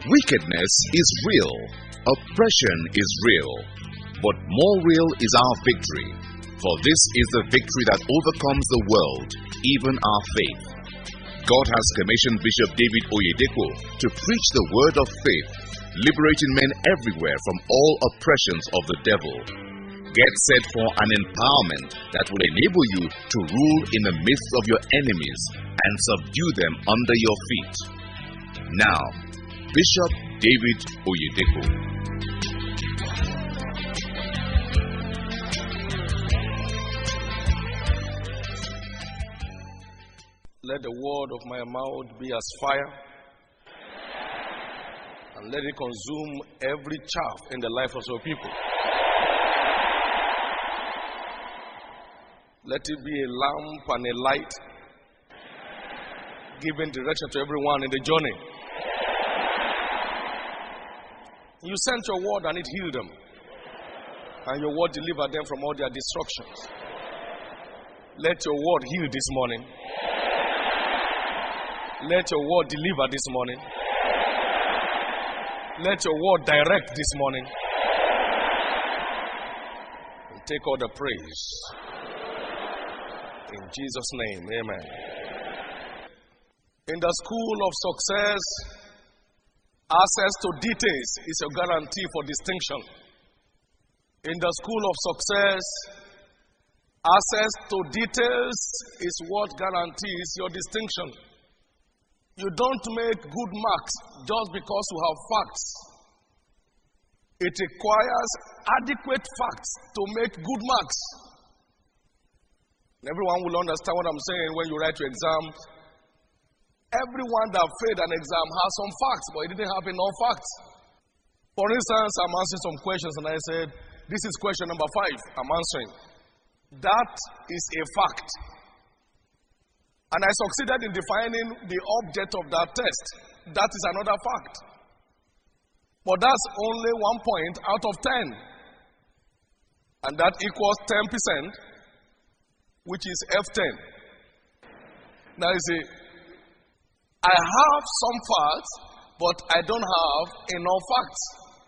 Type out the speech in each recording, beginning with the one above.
Wickedness is real, oppression is real, but more real is our victory. For this is the victory that overcomes the world, even our faith. God has commissioned Bishop David Oyedepo to preach the word of faith, liberating men everywhere from all oppressions of the devil. Get set for an empowerment that will enable you to rule in the midst of your enemies and subdue them under your feet. Now, Bishop David Oyedepo. Let the word of my mouth be as fire, and let it consume every chaff in the life of your people. Let it be a lamp and a light, giving direction to everyone in the journey. You sent your word and it healed them, and your word delivered them from all their destructions. Let your word heal this morning. Let your word deliver this morning. Let your word direct this morning. And take all the praise. In Jesus' name, amen. In the school of success, access to details is a guarantee for distinction. In the school of success, access to details is what guarantees your distinction. You don't make good marks just because you have facts. It requires adequate facts to make good marks. And everyone will understand what I'm saying when you write your exam. Everyone that failed an exam has some facts, but he didn't have enough facts. For instance, I'm answering some questions and I said, this is question number 5 I'm answering. That is a fact. And I succeeded in defining the object of that test. That is another fact. But that's only 1 point out of 10. And that equals 10%, which is F10. Now you see, I have some facts, but I don't have enough facts.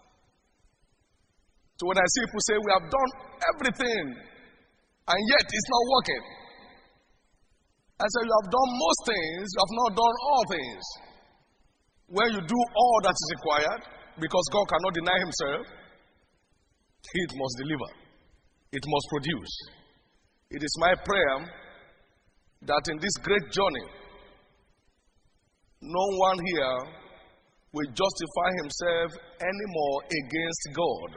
So when I see people say, we have done everything, and yet it's not working. I say, you have done most things, you have not done all things. When you do all that is required, because God cannot deny himself, it must deliver. It must produce. It is my prayer that in this great journey, no one here will justify himself anymore against God.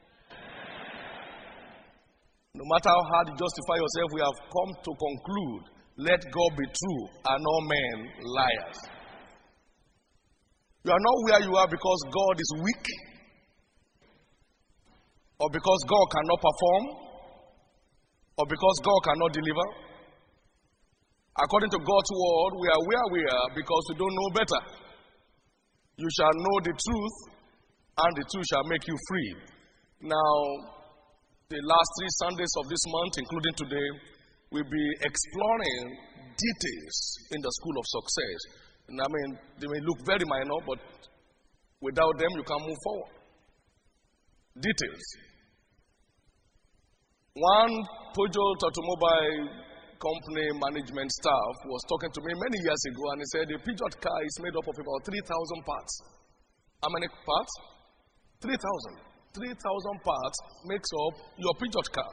No matter how hard you justify yourself, we have come to conclude, let God be true and all men liars. You are not where you are because God is weak, or because God cannot perform, or because God cannot deliver. According to God's word, we are where we are because we don't know better. You shall know the truth, and the truth shall make you free. Now, the last 3 Sundays of this month, including today, we'll be exploring details in the school of success. And I mean, they may look very minor, but without them, you can't move forward. Details. One Peugeot automobile company management staff was talking to me many years ago, and he said the Peugeot car is made up of about 3,000 parts. How many parts? 3,000. 3,000 parts makes up your Peugeot car.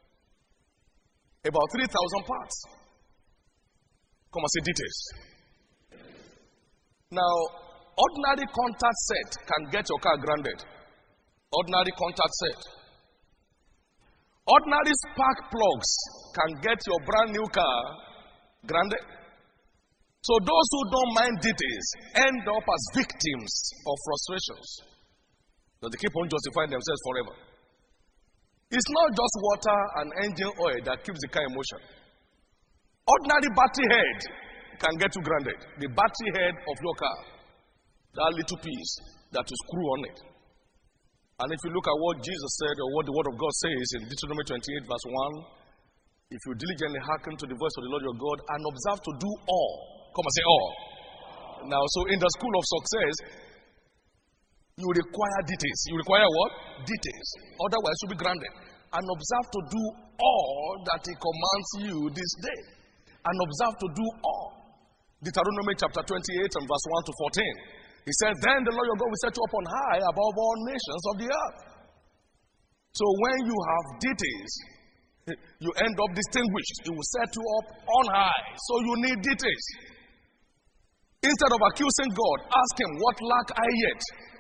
About 3,000 parts. Come and see details. Now, ordinary contact set can get your car grounded. Ordinary contact set. Ordinary spark plugs can get your brand new car grounded. So those who don't mind details end up as victims of frustrations. So they keep on justifying themselves forever. It's not just water and engine oil that keeps the car in motion. Ordinary battery head can get you grounded. The battery head of your car, that little piece that you screw on it. And if you look at what Jesus said or what the Word of God says in Deuteronomy 28 verse 1, if you diligently hearken to the voice of the Lord your God and observe to do all. Come and say all. Now, so in the school of success, You require details. You require what? Details. Otherwise, you'll be grounded. And observe to do all that he commands you this day. And observe to do all. Deuteronomy chapter 28 and verse 1 to 14. He said, then the Lord your God will set you up on high above all nations of the earth. So when you have details, you end up distinguished. He will set you up on high. So you need details. Instead of accusing God, ask him, what lack I yet?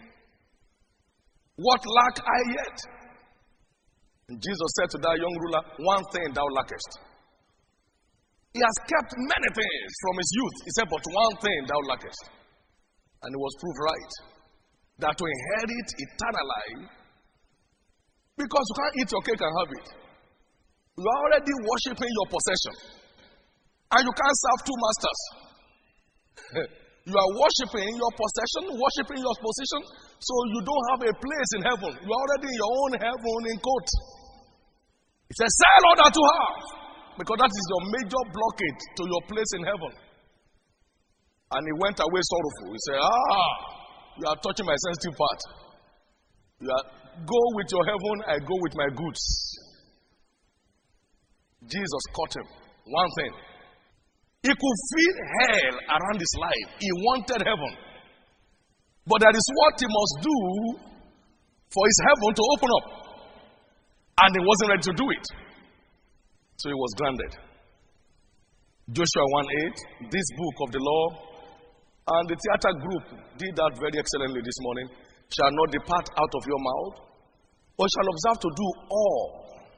What lack I yet? And Jesus said to that young ruler, one thing thou lackest. He has kept many things from his youth. He said, but one thing thou lackest. And it was proved right. That to inherit eternal life, because you can't eat your cake and have it. You are already worshiping your possession. And you can't serve two masters. You are worshiping your possession, worshiping your position, so you don't have a place in heaven. You are already in your own heaven in court. He says, sell all that you have, because that is your major blockade to your place in heaven. And he went away sorrowful. He said, you are touching my sensitive part. Go with your heaven, I go with my goods. Jesus caught him. One thing. He could feel hell around his life. He wanted heaven. But that is what he must do for his heaven to open up. And he wasn't ready to do it. So he was grounded. Joshua 1:8, this book of the law, and the theater group did that very excellently this morning, shall not depart out of your mouth, but shall observe to do all.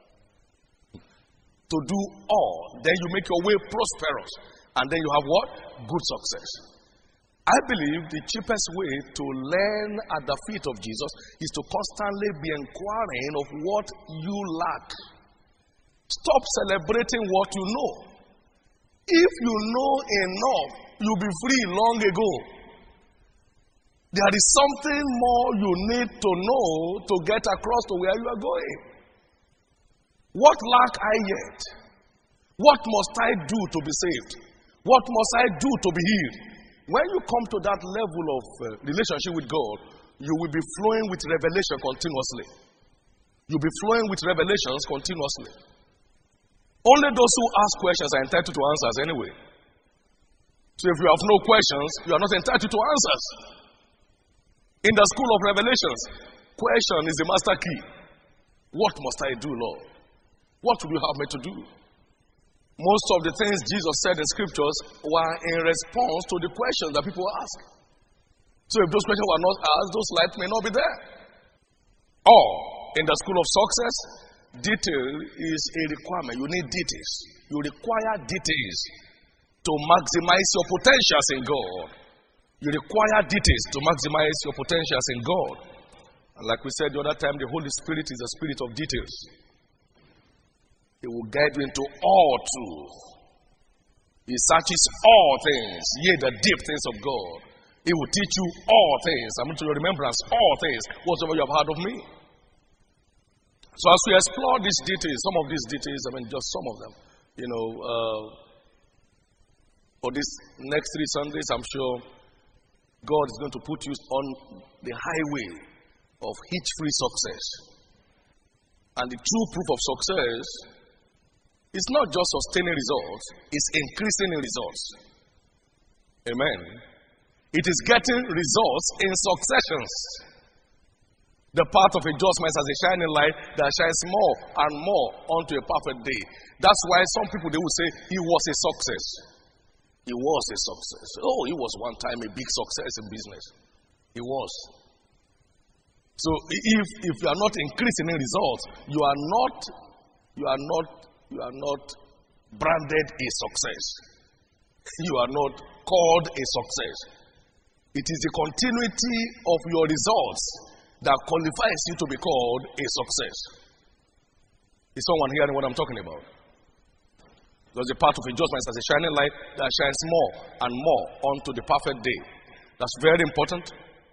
To do all. Then you make your way prosperous. And then you have what? Good success. I believe the cheapest way to learn at the feet of Jesus is to constantly be inquiring of what you lack. Stop celebrating what you know. If you know enough, you'll be free long ago. There is something more you need to know to get across to where you are going. What lack I yet? What must I do to be saved? What must I do to be healed? When you come to that level of relationship with God, you will be flowing with revelation continuously. You'll be flowing with revelations continuously. Only those who ask questions are entitled to answers anyway. So if you have no questions, you are not entitled to answers. In the school of revelations, question is the master key. What must I do, Lord? What will you have me to do? Most of the things Jesus said in scriptures were in response to the questions that people ask. So if those questions were not asked, those lights may not be there. Or, in the school of success, detail is a requirement. You need details. You require details to maximize your potentials in God. You require details to maximize your potentials in God. And like we said the other time, the Holy Spirit is a spirit of details. He will guide you into all truth. He searches all things, yea, the deep things of God. He will teach you all things. I mean, to your remembrance, all things, whatsoever you have heard of me. So as we explore these details, some of these details, I mean, just some of them, for these next 3 Sundays, I'm sure God is going to put you on the highway of hitch-free success. And the true proof of success is not just sustaining results, it's increasing in results. Amen. It is getting results in successions. The path of a just man is as a shining light that shines more and more unto a perfect day. That's why some people, they will say, he was a success. He was a success. Oh, he was one time a big success in business. He was. So if you are not increasing in results, you are not branded a success. You are not called a success. It is the continuity of your results that qualifies you to be called a success. Is someone hearing what I'm talking about? Because the path of a just man is as a shining light that shines more and more unto the perfect day. That's very important.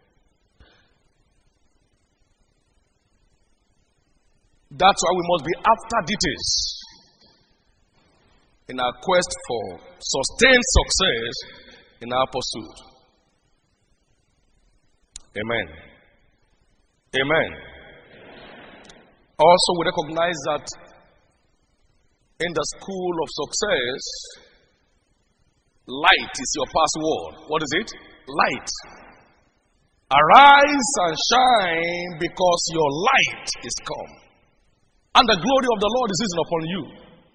That's why we must be after details in our quest for sustained success in our pursuit. Amen. Amen. Also, we recognize that in the school of success, light is your password. What is it? Light. Arise and shine because your light is come. And the glory of the Lord is risen upon you.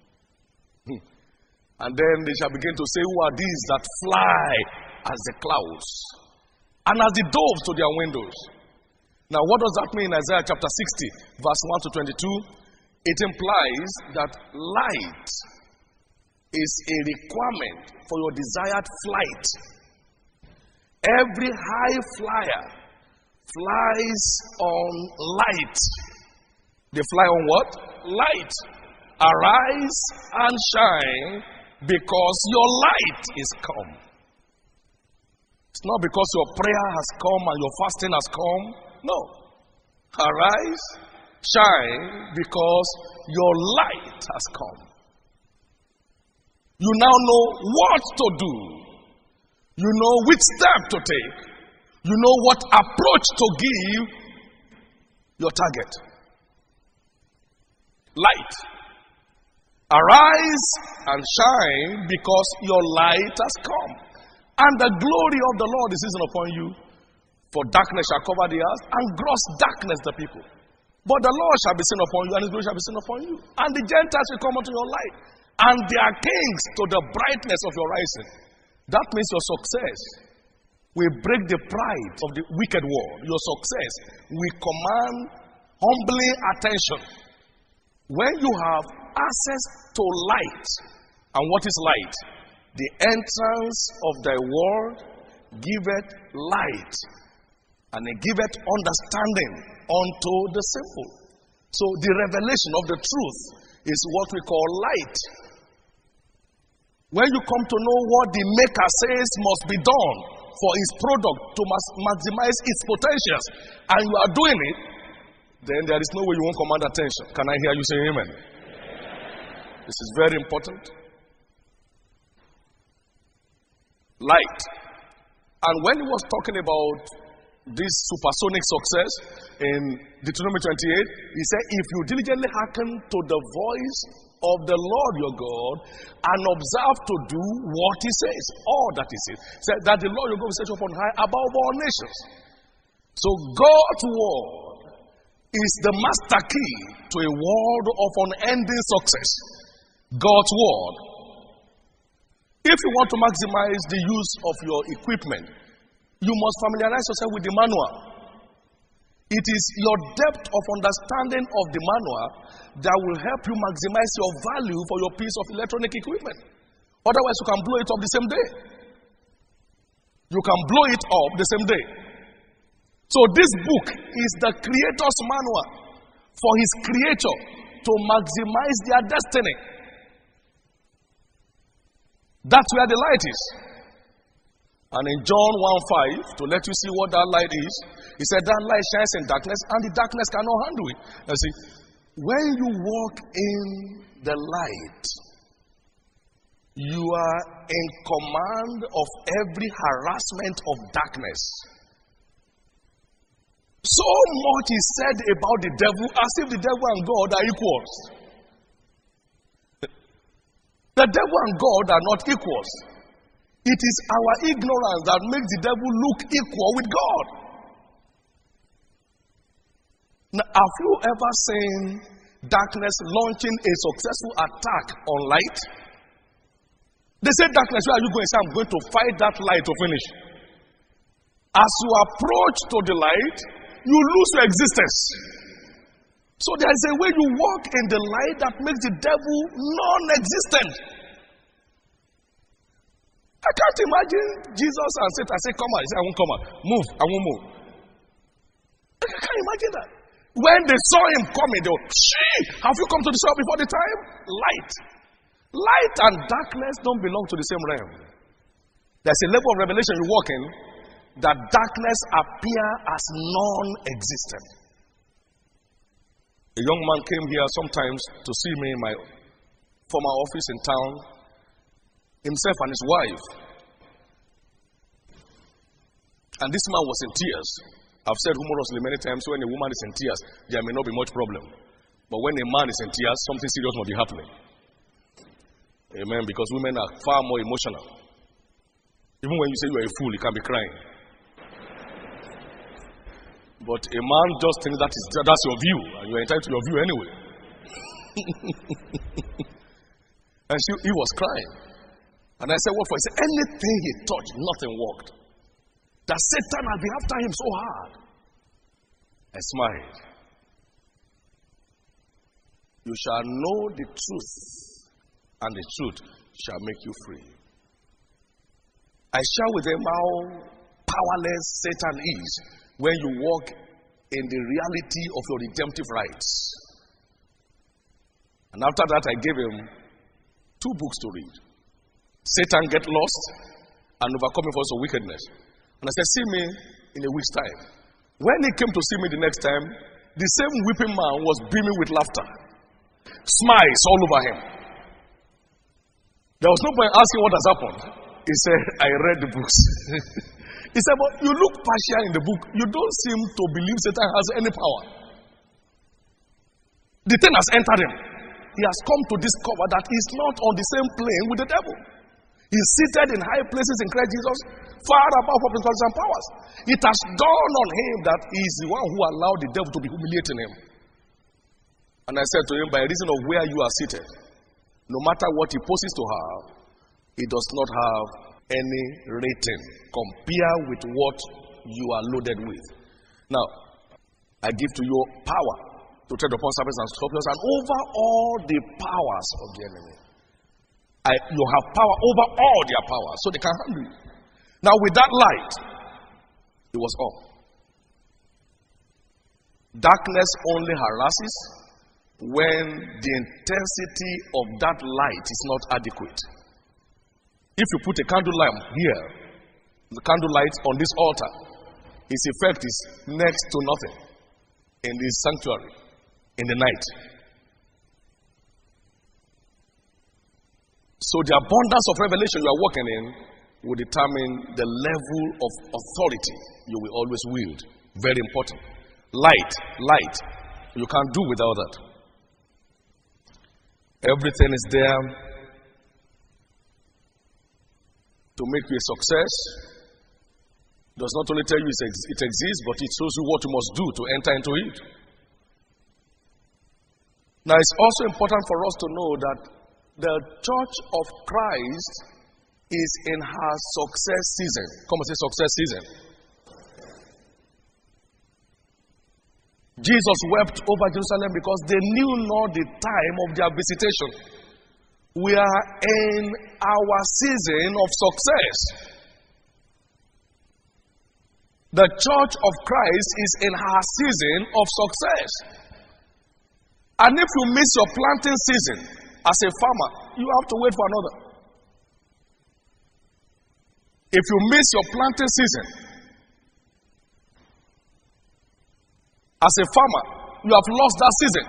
And then they shall begin to say, who are these that fly as the clouds and as the doves to their windows? Now, what does that mean in Isaiah chapter 60, verse 1 to 22? It implies that light is a requirement for your desired flight. Every high flyer flies on light. They fly on what? Light. Arise and shine because your light is come. It's not because your prayer has come and your fasting has come. No. Arise, shine because your light has come. You now know what to do. You know which step to take. You know what approach to give your target. Light. Arise and shine because your light has come. And the glory of the Lord is risen upon you. For darkness shall cover the earth, and gross darkness the people. But the Lord shall be seen upon you, and his glory shall be seen upon you. And the Gentiles will come unto your light, and their kings to the brightness of your rising. That means your success will break the pride of the wicked world. Your success will command humbly attention. When you have access to light, and what is light? The entrance of thy word giveth light, and it giveth understanding unto the simple. So the revelation of the truth is what we call light. When you come to know what the maker says must be done for his product to maximize its potentials, and you are doing it, then there is no way you won't command attention. Can I hear you say amen? This is very important. Light. And when he was talking about this supersonic success in Deuteronomy 28, he said, if you diligently hearken to the voice of the Lord your God and observe to do what he says, all that he says, said that the Lord your God will set you upon high above all nations. So God's word is the master key to a world of unending success. God's word. If you want to maximize the use of your equipment, you must familiarize yourself with the manual. It is your depth of understanding of the manual that will help you maximize your value for your piece of electronic equipment. Otherwise, you can blow it up the same day. You can blow it up the same day. So this book is the Creator's manual for his creator to maximize their destiny. That's where the light is. And in John 1:5, to let you see what that light is, he said that light shines in darkness, and the darkness cannot handle it. You see, when you walk in the light, you are in command of every harassment of darkness. So much is said about the devil as if the devil and God are equals. The devil and God are not equals. It is our ignorance that makes the devil look equal with God. Now, have you ever seen darkness launching a successful attack on light? They say, darkness, where are you going? Say, I'm going to fight that light to finish. As you approach to the light, you lose your existence. So there is a way you walk in the light that makes the devil non-existent. I can't imagine Jesus and Satan say, come out. He said, I won't come out. Move, I won't move. I can't imagine that. When they saw him coming, they were, have you come to the shop before the time? Light. Light and darkness don't belong to the same realm. There's a level of revelation you walk in that darkness appear as non-existent. A young man came here sometimes to see me in my former office in town, himself and his wife. And this man was in tears. I've said humorously many times, when a woman is in tears, there may not be much problem. But when a man is in tears, something serious must be happening. Amen. Because women are far more emotional. Even when you say you are a fool, you can be crying. But a man just thinks that's your view, and you are entitled to your view anyway. And he was crying. And I said, what for? He said, anything he touched, nothing worked. That Satan had been after him so hard. I smiled. You shall know the truth, and the truth shall make you free. I share with them how powerless Satan is when you walk in the reality of your redemptive rights. And after that, I gave him 2 books to read. Satan Get Lost and Overcoming Forces of Wickedness. And I said, see me in a week's time. When he came to see me the next time, the same weeping man was beaming with laughter. Smiles all over him. There was no point asking what has happened. He said, I read the books. He said, but you look partial in the book. You don't seem to believe Satan has any power. The thing has entered him. He has come to discover that he's not on the same plane with the devil. He's seated in high places in Christ Jesus, far above principalities and powers. It has dawned on him that he's the one who allowed the devil to be humiliating him. And I said to him, by reason of where you are seated, no matter what he poses to have, he does not have any rating compared with what you are loaded with. Now, I give to you power to tread upon serpents and scorpions and over all the powers of the enemy. You have power over all their powers, so they can handle you. Now, with that light, it was up. Darkness only harasses when the intensity of that light is not adequate. If you put a candle lamp here, the candle light on this altar, its effect is next to nothing in this sanctuary in the night. So the abundance of revelation you are walking in will determine the level of authority you will always wield. Very important. Light. You can't do without that. Everything is there to make you a success. It does not only tell you it exists, but it shows you what you must do to enter into it. Now, it's also important for us to know that the Church of Christ is in her success season. Come and say success season. Jesus wept over Jerusalem because they knew not the time of their visitation. We are in our season of success. The Church of Christ is in her season of success. And if you miss your planting season as a farmer, you have to wait for another. If you miss your planting season as a farmer, you have lost that season.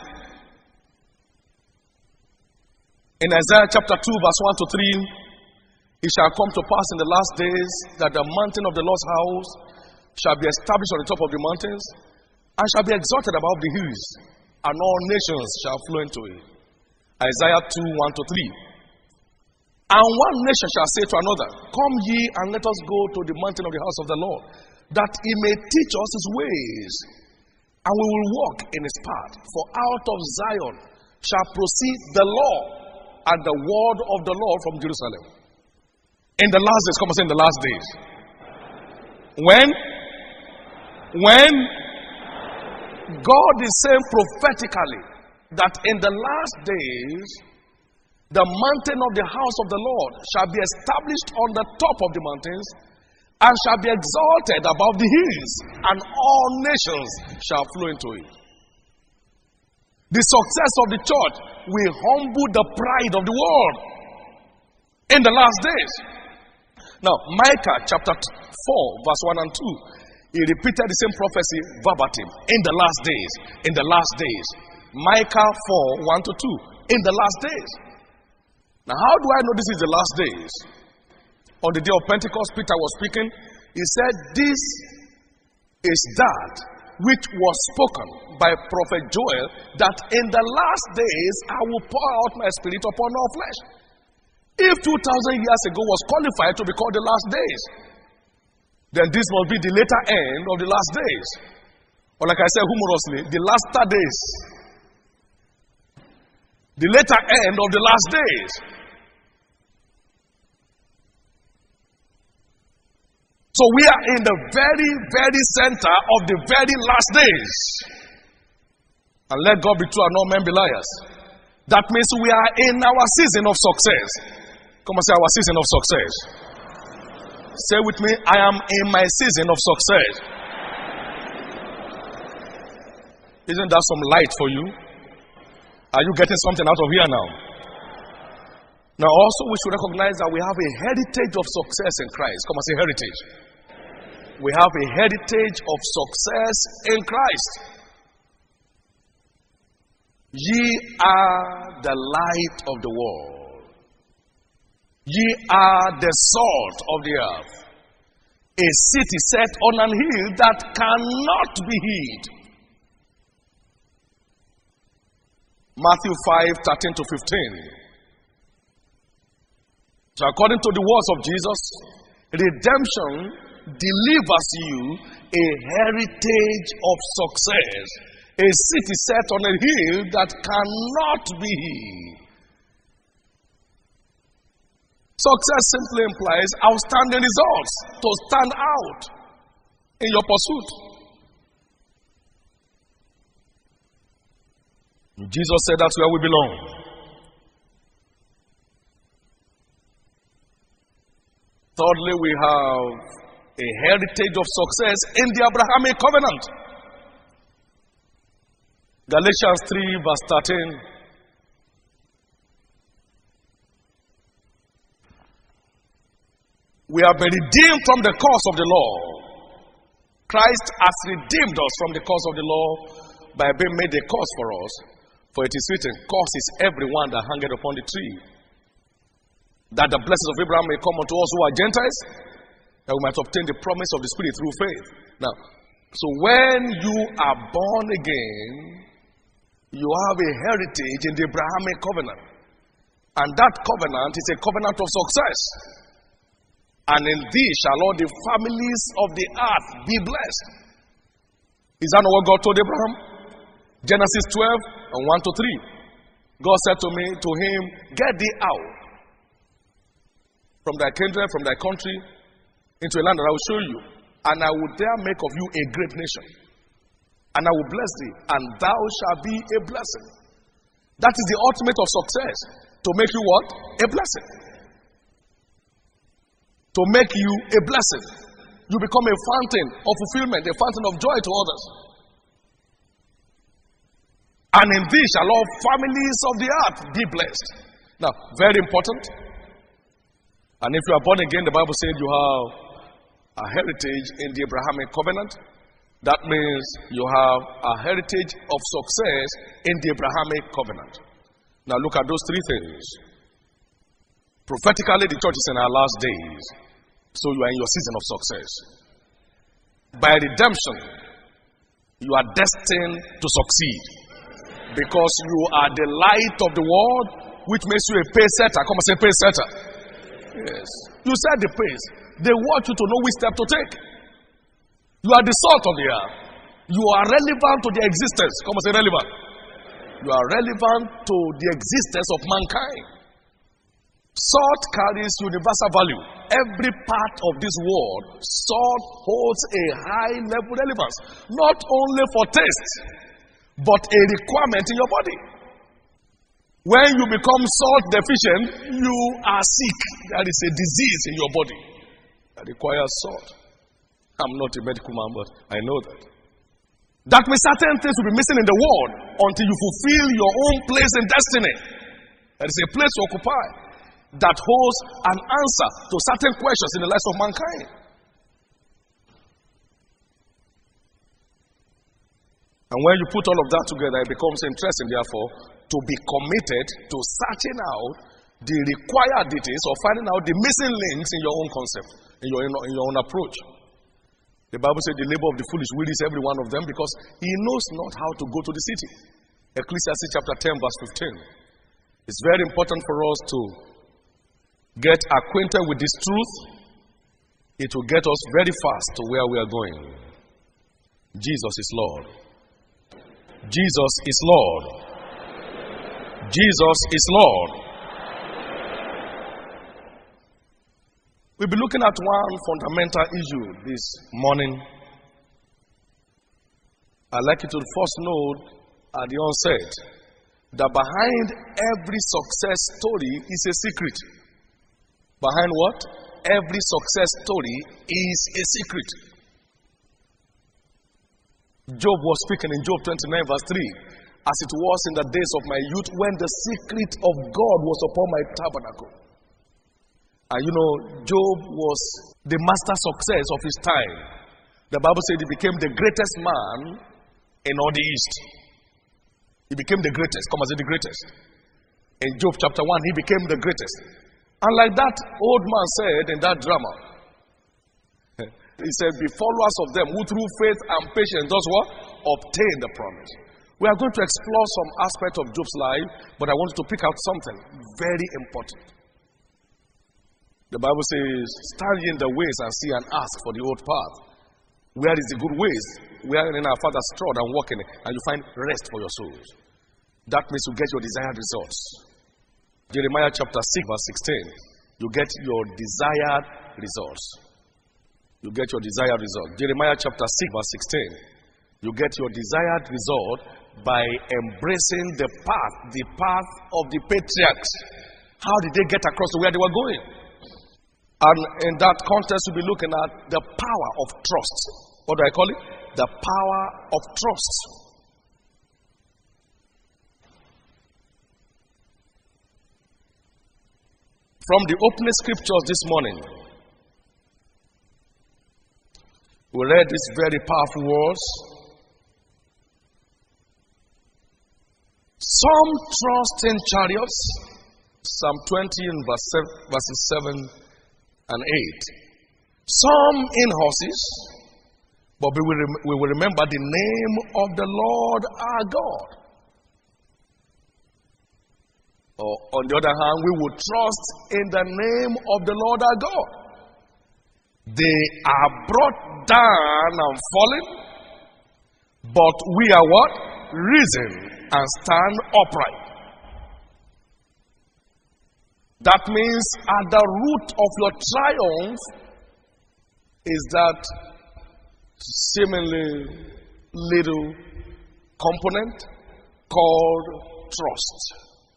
In Isaiah chapter 2, verse 1 to 3, it shall come to pass in the last days that the mountain of the Lord's house shall be established on the top of the mountains and shall be exalted above the hills, and all nations shall flow into it. Isaiah 2, 1 to 3. And one nation shall say to another, come ye and let us go to the mountain of the house of the Lord, that he may teach us his ways, and we will walk in his path. For out of Zion shall proceed the law and the word of the Lord from Jerusalem. In the last days, come and say in the last days. When God is saying prophetically that in the last days, the mountain of the house of the Lord shall be established on the top of the mountains and shall be exalted above the hills, and all nations shall flow into it. The success of the church will humble the pride of the world in the last days. Now, Micah chapter 4, verse 1 and 2, he repeated the same prophecy verbatim. In the last days. In the last days. Micah 4, 1 to 2. In the last days. Now, how do I know this is the last days? On the day of Pentecost, Peter was speaking. He said, this is that which was spoken by prophet Joel, that in the last days I will pour out my spirit upon all flesh. If 2,000 years ago was qualified to be called the last days, then this must be the later end of the last days. Or like I said humorously, the laster days. The later end of the last days. So we are in the very, very center of the very last days. And let God be true and all men be liars. That means we are in our season of success. Come and say our season of success. Say with me, I am in my season of success. Isn't that some light for you? Are you getting something out of here now? Now also we should recognize that we have a heritage of success in Christ. Come and say heritage. We have a heritage of success in Christ. Ye are the light of the world. Ye are the salt of the earth. A city set on an hill that cannot be hid. Matthew 5:13 to 15. So according to the words of Jesus, redemption delivers you a heritage of success. A city set on a hill that cannot be hid. Success simply implies outstanding results, to stand out in your pursuit. Jesus said that's where we belong. Thirdly, we have a heritage of success in the Abrahamic covenant. Galatians 3 verse 13. We have been redeemed from the curse of the law. Christ has redeemed us from the curse of the law by being made a curse for us. For it is written, cursed is everyone that hangeth upon the tree, that the blessings of Abraham may come unto us who are Gentiles, that we might obtain the promise of the Spirit through faith. Now, so when you are born again, you have a heritage in the Abrahamic covenant. And that covenant is a covenant of success. And in thee shall all the families of the earth be blessed. Is that not what God told Abraham? Genesis 12 and 1 to 3. God said to him, get thee out from thy kindred, from thy country, into a land that I will show you. And I will there make of you a great nation. And I will bless thee, and thou shalt be a blessing. That is the ultimate of success. To make you what? A blessing. To make you a blessing. You become a fountain of fulfillment, a fountain of joy to others. And in thee shall all families of the earth be blessed. Now, very important. And if you are born again, the Bible says you have a heritage in the Abrahamic covenant. That means you have a heritage of success in the Abrahamic covenant. Now look at those three things. Prophetically, the church is in our last days. So you are in your season of success. By redemption, you are destined to succeed. Because you are the light of the world, which makes you a pace setter. Come and say pace setter. Yes. You set the pace. They want you to know which step to take. You are the salt of the earth. You are relevant to the existence. Come and say relevant. You are relevant to the existence of mankind. Salt carries universal value. Every part of this world, salt holds a high level relevance. Not only for taste, but a requirement in your body. When you become salt deficient, you are sick. There is a disease in your body that requires salt. I'm not a medical man, but I know that. That means certain things will be missing in the world until you fulfill your own place in destiny. There is a place to occupy that holds an answer to certain questions in the lives of mankind. And when you put all of that together, it becomes interesting, therefore, to be committed to searching out the required details or finding out the missing links in your own concept, in your own approach. The Bible says the labor of the foolish wearies every one of them because he knows not how to go to the city. Ecclesiastes chapter 10 verse 15. It's very important for us to get acquainted with this truth. It will get us very fast to where we are going. Jesus is Lord. Jesus is Lord. Jesus is Lord. We'll be looking at one fundamental issue this morning. I'd like you to first note at the onset that behind every success story is a secret. Behind what? Every success story is a secret. Job was speaking in Job 29 verse 3. As it was in the days of my youth when the secret of God was upon my tabernacle. And you know, Job was the master success of his time. The Bible said he became the greatest man in all the East. He became the greatest. Come and say the greatest. In Job chapter 1, he became the greatest. And like that old man said in that drama, he said, be followers of them who through faith and patience does what? Obtain the promise. We are going to explore some aspect of Job's life, but I want to pick out something very important. The Bible says, stand ye in the ways and see and ask for the old path. Where is the good ways? Wherein our fathers trod and walk in it, and you find rest for your souls. That means you get your desired results. Jeremiah chapter 6 verse 16. You get your desired results. You get your desired result. Jeremiah chapter 6 verse 16. You get your desired result by embracing the path of the patriarchs. How did they get across to where they were going? And in that context, we'll be looking at the power of trust. What do I call it? The power of trust. From the opening scriptures this morning, we read these very powerful words. Some trust in chariots, Psalm 20 and verses 7 and 8. Some in horses, but we will remember the name of the Lord our God. Or on the other hand, we will trust in the name of the Lord our God. They are brought down and fallen, but we are what? Risen and stand upright. That means at the root of your triumph is that seemingly little component called trust.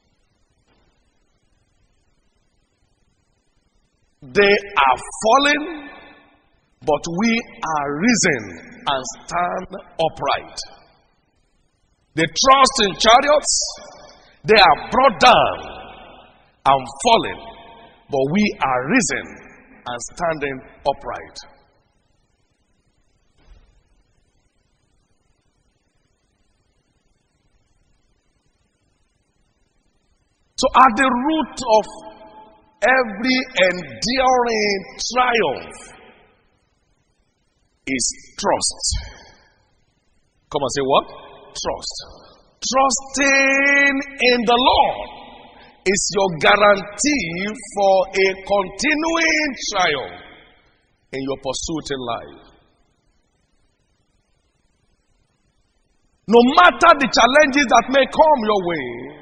They are fallen, but we are risen and stand upright. They trust in chariots, they are brought down and fallen, but we are risen and standing upright. So at the root of every enduring triumph is trust. Come and say what? Trust. Trusting in the Lord is your guarantee for a continuing triumph in your pursuit in life. No matter the challenges that may come your way,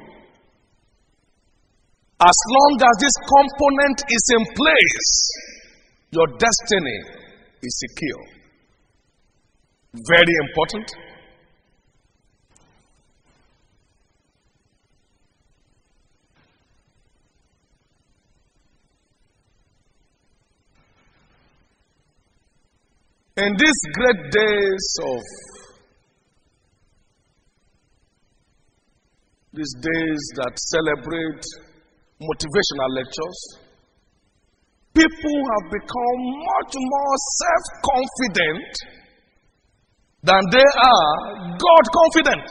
as long as this component is in place, your destiny is secure. Very important. In these great days that celebrate motivational lectures, people have become much more self-confident than they are God-confident.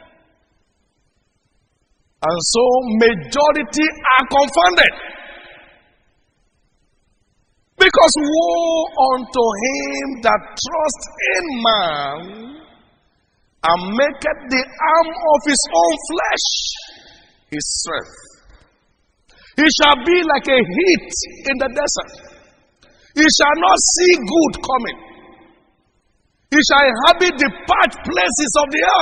And so majority are confounded. Because woe unto him that trusts in man, and maketh the arm of his own flesh his strength. He shall be like a heat in the desert. He shall not see good coming. He shall inhabit the parched places of the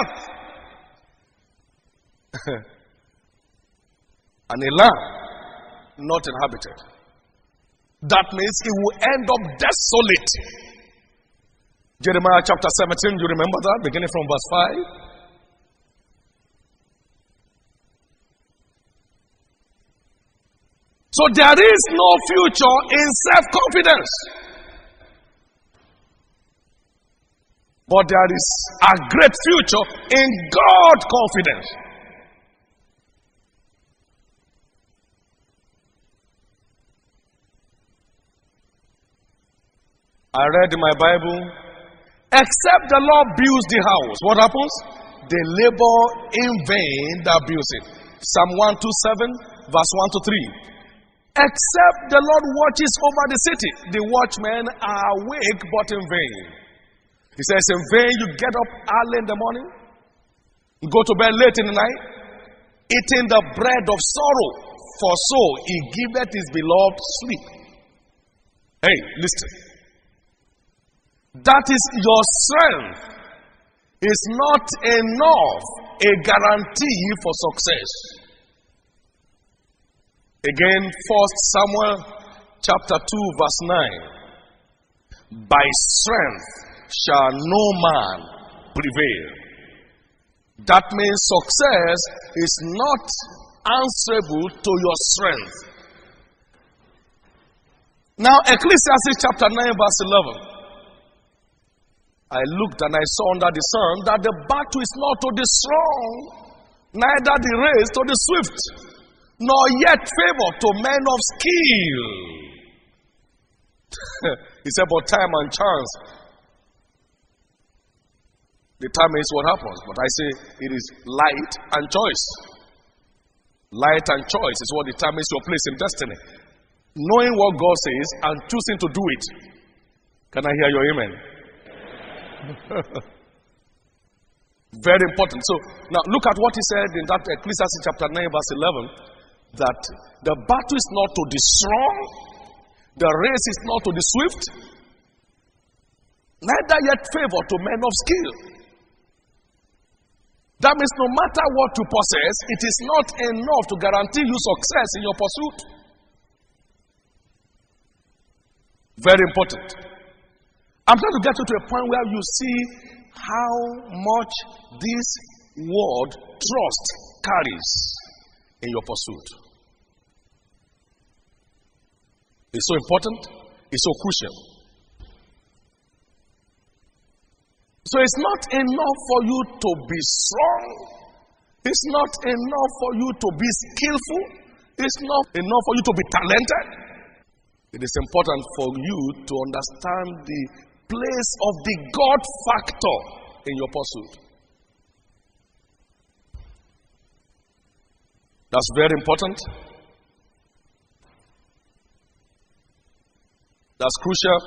earth. And a land not inhabited. That means he will end up desolate. Jeremiah chapter 17, you remember that? Beginning from verse 5. So there is no future in self-confidence. But there is a great future in God confidence. I read in my Bible, except the Lord builds the house, what happens? They labor in vain that builds it. Psalm 127, verse 1 to 3. Except the Lord watches over the city, the watchmen are awake but in vain. He says, in vain you get up early in the morning, go to bed late in the night, eating the bread of sorrow, for so he giveth his beloved sleep. Hey, listen. That is your strength. Is not enough a guarantee for success. Again, 1 Samuel chapter 2 verse 9. By strength shall no man prevail. That means success is not answerable to your strength. Now, Ecclesiastes chapter 9 verse 11. I looked and I saw under the sun that the battle is not to the strong, neither the race to the swift, nor yet favor to men of skill. He said, but time and chance determines what happens. But I say it is light and choice. Light and choice is what determines your place in destiny. Knowing what God says and choosing to do it. Can I hear your amen? Very important. So now look at what he said in that Ecclesiastes chapter 9 verse 11, that the battle is not to the strong, the race is not to the swift, neither yet favor to men of skill. That means no matter what you possess, it is not enough to guarantee you success in your pursuit. Very important. I'm trying to get you to a point where you see how much this word trust carries in your pursuit. It's so important, it's so crucial. So it's not enough for you to be strong, it's not enough for you to be skillful, it's not enough for you to be talented. It is important for you to understand the place of the God factor in your pursuit. That's very important. That's crucial.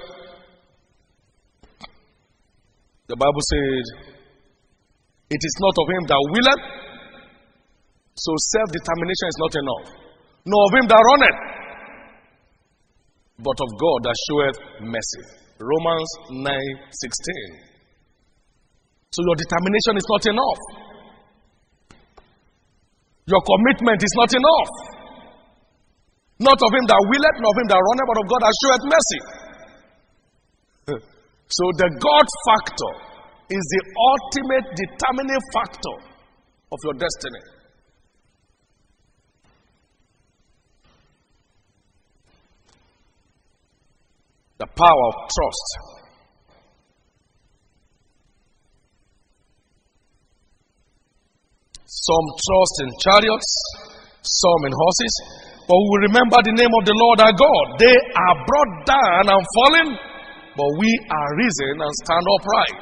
The Bible says, it is not of him that willeth, so self-determination is not enough. Nor of him that runneth, but of God that showeth mercy. Romans 9:16. So your determination is not enough. Your commitment is not enough. Not of him that willeth, nor of him that runneth, but of God that showeth mercy. So the God factor is the ultimate determining factor of your destiny. The power of trust. Some trust in chariots, some in horses, but we will remember the name of the Lord our God. They are brought down and fallen, but we are risen and stand upright.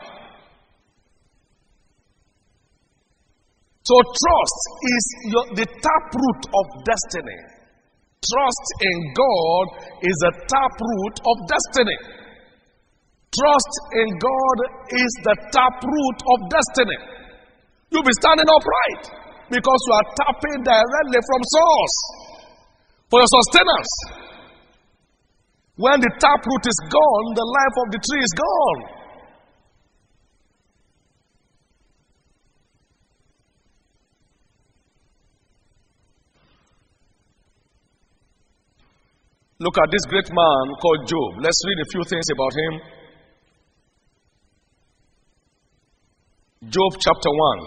So trust is the taproot of destiny. Trust in God is the taproot of destiny. Trust in God is the taproot of destiny. You'll be standing upright because you are tapping directly from source for your sustenance. When the taproot is gone, the life of the tree is gone. Look at this great man called Job. Let's read a few things about him. Job chapter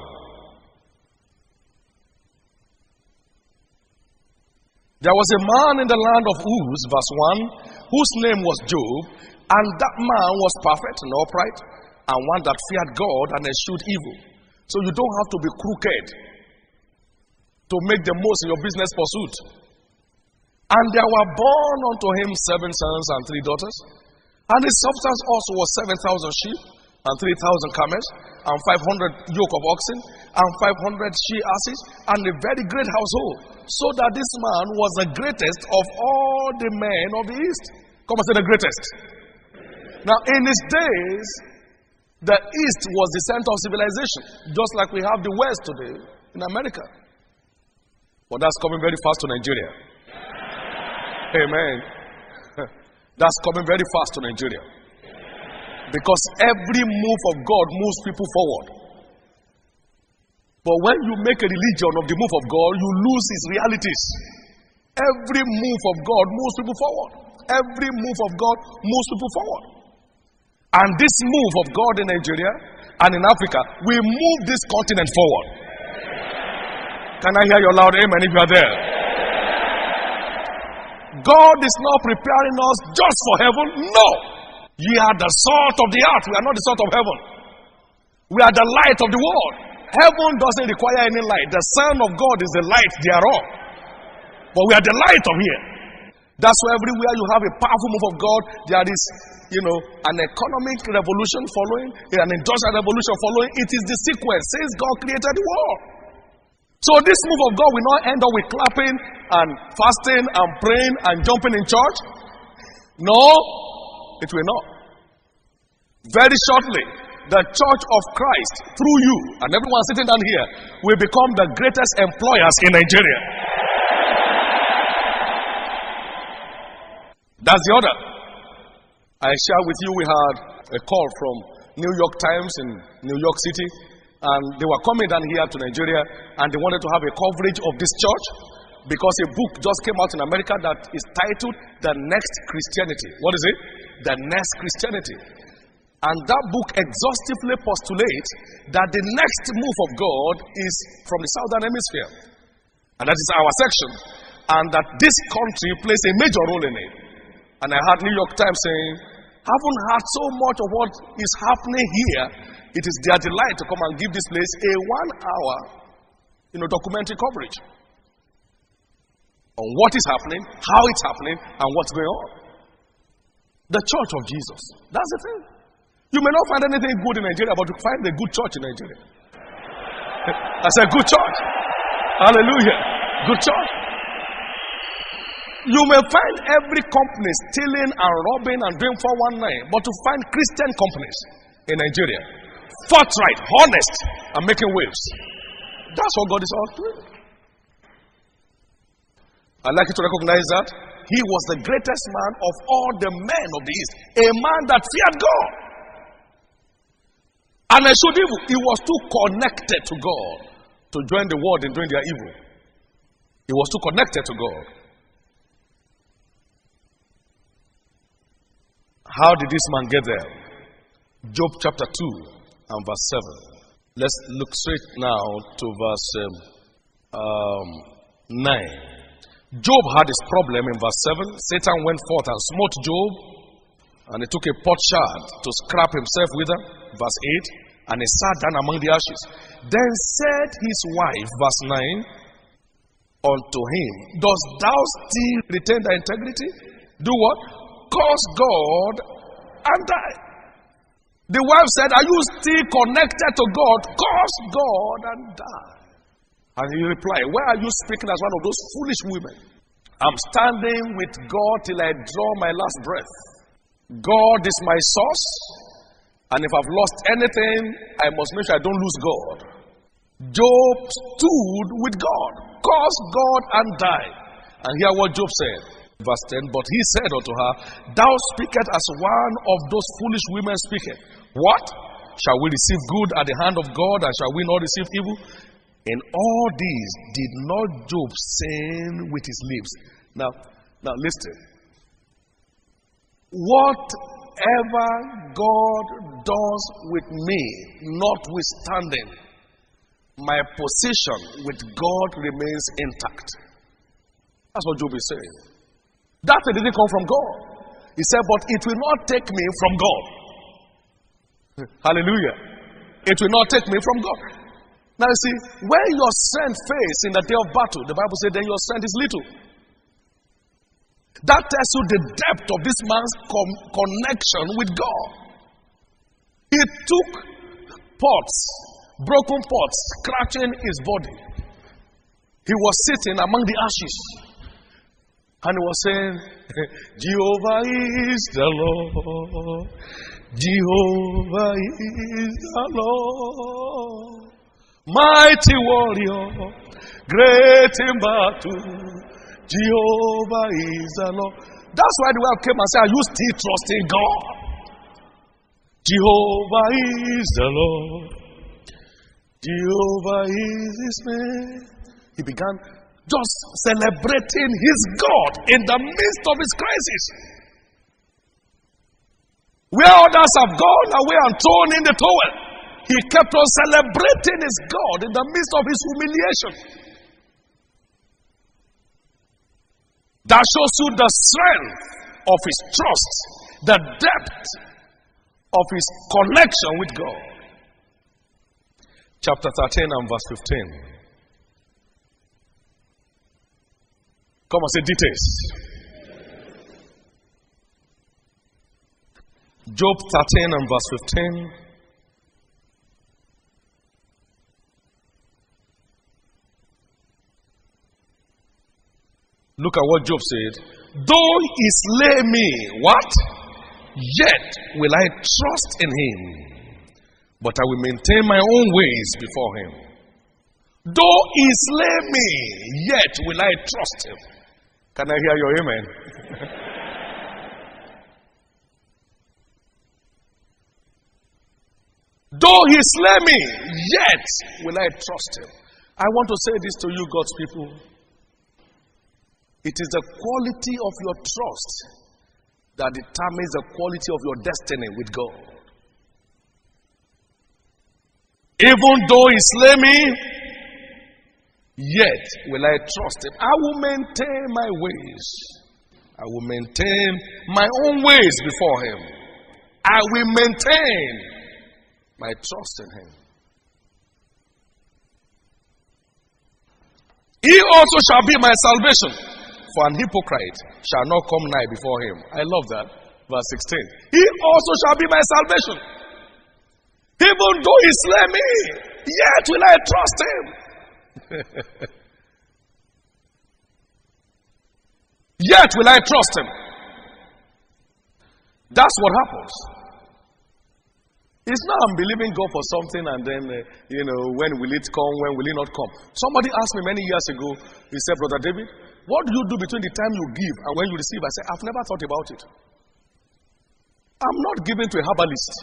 1. There was a man in the land of Uz, verse 1, whose name was Job, and that man was perfect and upright, and one that feared God and eschewed evil. So you don't have to be crooked to make the most in your business pursuit. And there were born unto him 7 sons and 3 daughters. And his substance also was 7,000 sheep, and 3,000 camels, and 500 yoke of oxen, and 500 she-asses, and a very great household. So that this man was the greatest of all the men of the East. Come and say the greatest. Now, in his days, the East was the center of civilization, just like we have the West today in America. But that's coming very fast to Nigeria. Amen. That's coming very fast to Nigeria. Because every move of God moves people forward. But when you make a religion of the move of God, you lose its realities. Every move of God moves people forward. Every move of God moves people forward. And this move of God in Nigeria and in Africa will move this continent forward. Can I hear your loud amen if you are there? God is not preparing us just for heaven. No. Ye are the salt of the earth. We are not the salt of heaven. We are the light of the world. Heaven doesn't require any light. The Son of God is the light thereof. But we are the light of here. That's why everywhere you have a powerful move of God, there is, an economic revolution following, an industrial revolution following. It is the sequence since God created the world. So this move of God will not end up with clapping and fasting and praying and jumping in church. No, it will not. Very shortly, the church of Christ, through you and everyone sitting down here, will become the greatest employers in Nigeria. That's the order. I share with you, we had a call from New York Times in New York City, and they were coming down here to Nigeria, and they wanted to have a coverage of this church because a book just came out in America that is titled The Next Christianity. What is it? The Next Christianity. And that book exhaustively postulates that the next move of God is from the Southern Hemisphere. And that is our section. And that this country plays a major role in it. And I heard New York Times saying, haven't heard so much of what is happening here. It is their delight to come and give this place a 1-hour, documentary coverage on what is happening, how it's happening, and what's going on. The church of Jesus. That's the thing. You may not find anything good in Nigeria, but you find a good church in Nigeria. I said, good church. Hallelujah. Good church. You may find every company stealing and robbing and doing 419, but to find Christian companies in Nigeria, forthright, honest, and making waves. That's what God is all doing. I'd like you to recognize that he was the greatest man of all the men of the East, a man that feared God. And I showed evil. He was too connected to God to join the world in doing their evil. He was too connected to God. How did this man get there? Job chapter 2 and verse 7. Let's look straight now to verse 9. Job had his problem in verse 7. Satan went forth and smote Job, and he took a potsherd to scrap himself with her. Verse 8. And he sat down among the ashes. Then said his wife, verse 9, unto him, dost thou still retain thy integrity? Do what? Curse God and die. The wife said, are you still connected to God? Curse God and die. And he replied, why are you speaking as one of those foolish women? I'm standing with God till I draw my last breath. God is my source, and if I've lost anything, I must make sure I don't lose God. Job stood with God, cursed God, and died. And hear what Job said, verse 10. But he said unto her, Thou speakest as one of those foolish women speaketh. What? Shall we receive good at the hand of God, and shall we not receive evil? In all these did not Job sin with his lips. Now listen. Whatever God does with me, notwithstanding, my position with God remains intact. That's what Job is saying. That didn't come from God. He said, but it will not take me from God. Hallelujah. It will not take me from God. Now you see, when your strength fails in the day of battle, the Bible says then your strength is little. That tells you the depth of this man's connection with God. He took pots, broken pots, scratching his body. He was sitting among the ashes. And he was saying, Jehovah is the Lord. Jehovah is the Lord. Mighty warrior, great in battle. Jehovah is the Lord. That's why the wife came and said, Are you still trusting God? Jehovah is the Lord. Jehovah is his name. He began just celebrating his God in the midst of his crisis. Where others have gone away and thrown in the towel, he kept on celebrating his God in the midst of his humiliation. That shows you the strength of his trust, the depth of his connection with God. Chapter 13 and verse 15. Come on, say details. Job 13 and verse 15. Look at what Job said. Though he slay me, what? Yet will I trust in him, but I will maintain my own ways before him. Though he slay me, yet will I trust him. Can I hear your amen? Though he slay me, yet will I trust him. I want to say this to you, God's people. It is the quality of your trust that determines the quality of your destiny with God. Even though he slay me, yet will I trust him. I will maintain my ways. I will maintain my own ways before him. I will maintain my trust in him. He also shall be my salvation, for an hypocrite shall not come nigh before him. I love that. Verse 16. He also shall be my salvation. Even though he slay me, yet will I trust him. Yet will I trust him. That's what happens. It's not I'm believing God for something and then, when will it come, when will it not come? Somebody asked me many years ago, he said, Brother David, what do you do between the time you give and when you receive? I said, I've never thought about it. I'm not giving to a herbalist.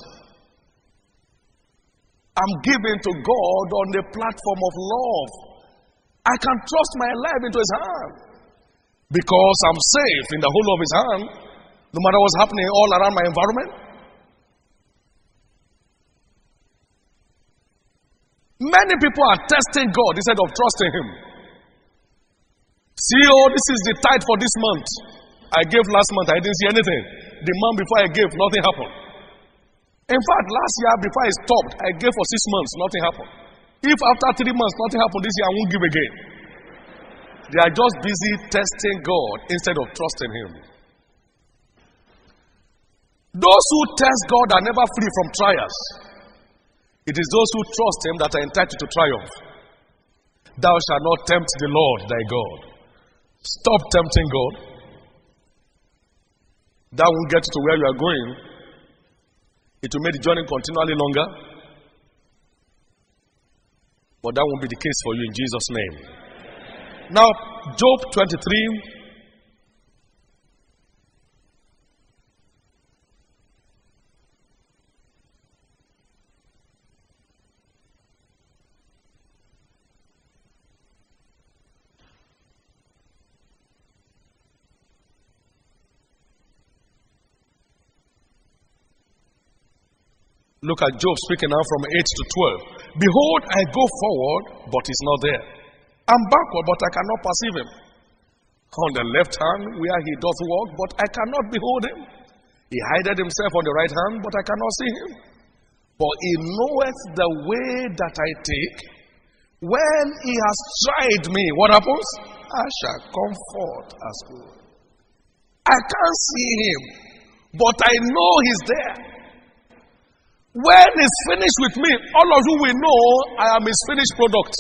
I'm giving to God on the platform of love. I can trust my life into his hand because I'm safe in the whole of his hand, no matter what's happening all around my environment. Many people are testing God instead of trusting him. See, this is the tithe for this month. I gave last month, I didn't see anything. The month before I gave, nothing happened. In fact, last year before I stopped, I gave for 6 months, nothing happened. If after 3 months nothing happened this year, I won't give again. They are just busy testing God instead of trusting him. Those who test God are never free from trials. It is those who trust him that are entitled to triumph. Thou shalt not tempt the Lord thy God. Stop tempting God. That won't get you to where you are going. It will make the journey continually longer. But that won't be the case for you in Jesus' name. Now, Job 23. Look at Job speaking now from 8 to 12. Behold, I go forward, but he's not there. I'm backward, but I cannot perceive him. On the left hand, where he doth walk, but I cannot behold him. He hideth himself on the right hand, but I cannot see him. For he knoweth the way that I take. When he has tried me, what happens? I shall come forth as good. I can't see him, but I know he's there. When he's finished with me, all of you will know I am his finished product.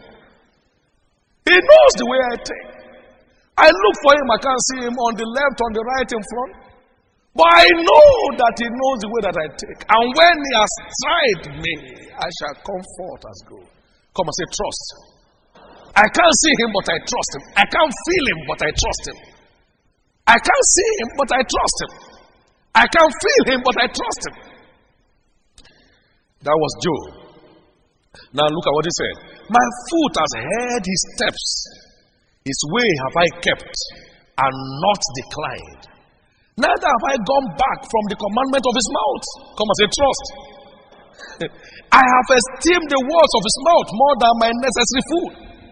He knows the way I take. I look for him, I can't see him on the left, on the right, in front. But I know that he knows the way that I take. And when he has tried me, I shall come forth as good. Come and say, trust. I can't see him, but I trust him. I can't feel him, but I trust him. I can't see him, but I trust him. I can't feel him, but I trust him. That was Job. Now look at what he said. My foot has heard his steps. His way have I kept and not declined. Neither have I gone back from the commandment of his mouth. Come and say trust. I have esteemed the words of his mouth more than my necessary food.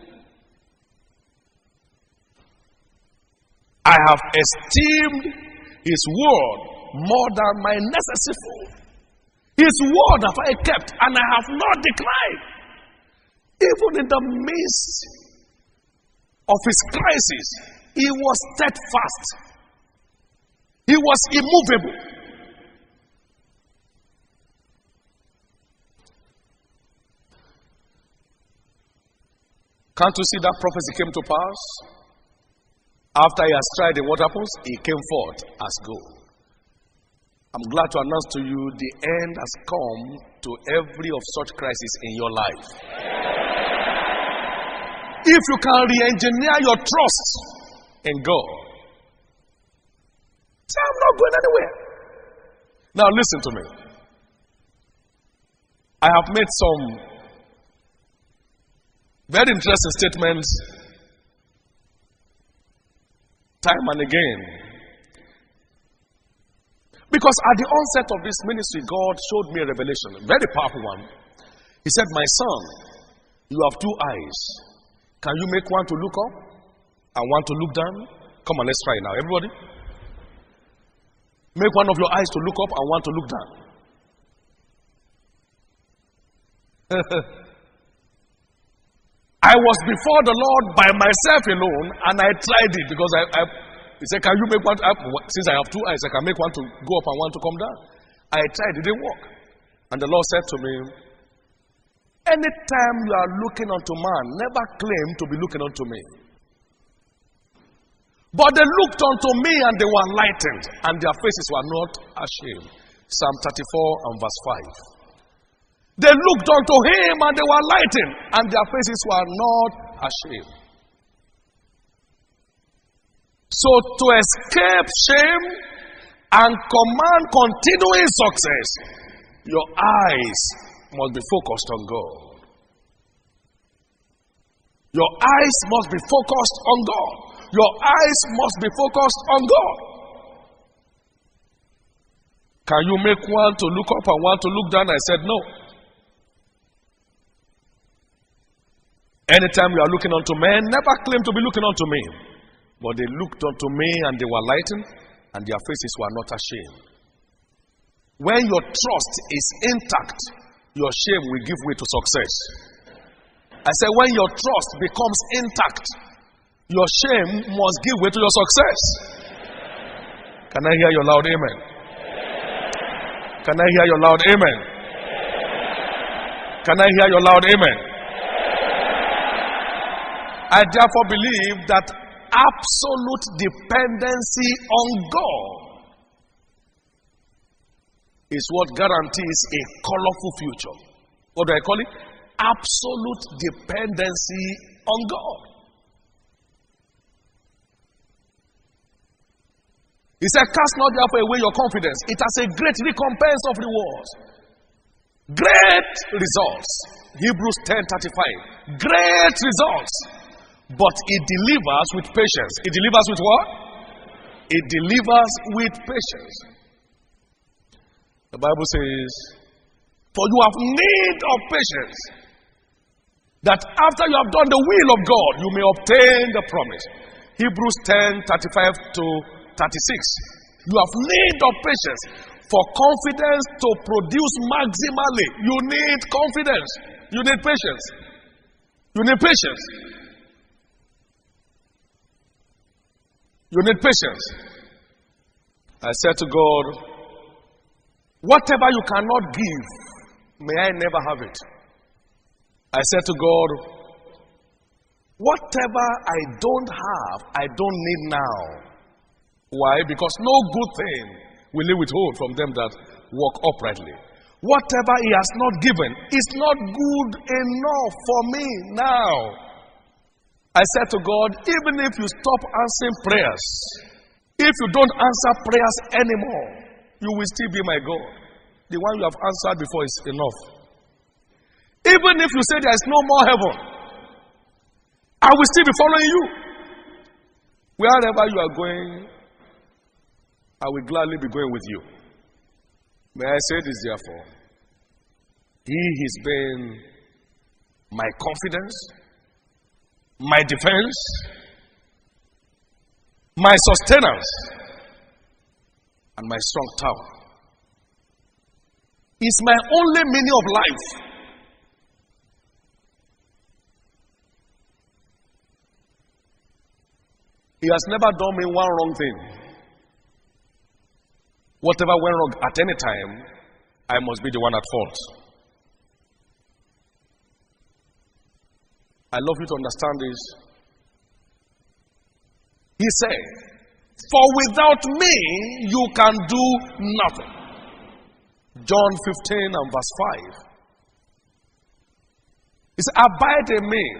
I have esteemed his word more than my necessary food. His word have I kept, and I have not declined. Even in the midst of his crisis, he was steadfast. He was immovable. Can't you see that prophecy came to pass? After he has tried, and what happens? He came forth as gold. I'm glad to announce to you the end has come to every of such crises in your life. If you can re-engineer your trust in God, say, I'm not going anywhere. Now listen to me. I have made some very interesting statements time and again. Because at the onset of this ministry, God showed me a revelation, a very powerful one. He said, my son, you have two eyes. Can you make one to look up and one to look down? Come on, let's try it now. Everybody. Make one of your eyes to look up and one to look down. I was before the Lord by myself alone, and I tried it because he said, can you make one up? Since I have two eyes, I can make one to go up and one to come down. I tried, it didn't work. And the Lord said to me, anytime you are looking unto man, never claim to be looking unto me. But they looked unto me and they were enlightened, and their faces were not ashamed. Psalm 34 and verse 5. They looked unto him and they were enlightened, and their faces were not ashamed. So to escape shame and command continuing success, your eyes must be focused on God. Your eyes must be focused on God. Your eyes must be focused on God. Can you make one to look up and one to look down? I said no. Anytime you are looking unto men, never claim to be looking unto me. But they looked unto me and they were lightened, and their faces were not ashamed. When your trust is intact, your shame will give way to success. I said, when your trust becomes intact, your shame must give way to your success. Can I hear your loud amen? Can I hear your loud amen? Can I hear your loud amen? I therefore believe that absolute dependency on God is what guarantees a colorful future. What do I call it? Absolute dependency on God. He said, cast not therefore away your confidence. It has a great recompense of rewards. Great results. Hebrews 10:35. Great results. But it delivers with patience. It delivers with what? It delivers with patience. The Bible says, for you have need of patience, that after you have done the will of God, you may obtain the promise. Hebrews 10:35-36. You have need of patience for confidence to produce maximally. You need confidence. You need patience. You need patience. You need patience. I said to God, whatever you cannot give, may I never have it. I said to God, whatever I don't have, I don't need now. Why? Because no good thing will He withhold from them that walk uprightly. Whatever He has not given is not good enough for me now. I said to God, even if you stop answering prayers, if you don't answer prayers anymore, you will still be my God. The one you have answered before is enough. Even if you say there is no more heaven, I will still be following you. Wherever you are going, I will gladly be going with you. May I say this therefore? He has been my confidence, my defense, my sustenance, and my strong tower. It's my only meaning of life. He has never done me one wrong thing. Whatever went wrong at any time, I must be the one at fault. I love you to understand this. He said, for without me, you can do nothing. John 15 and verse 5. He said, abide in me,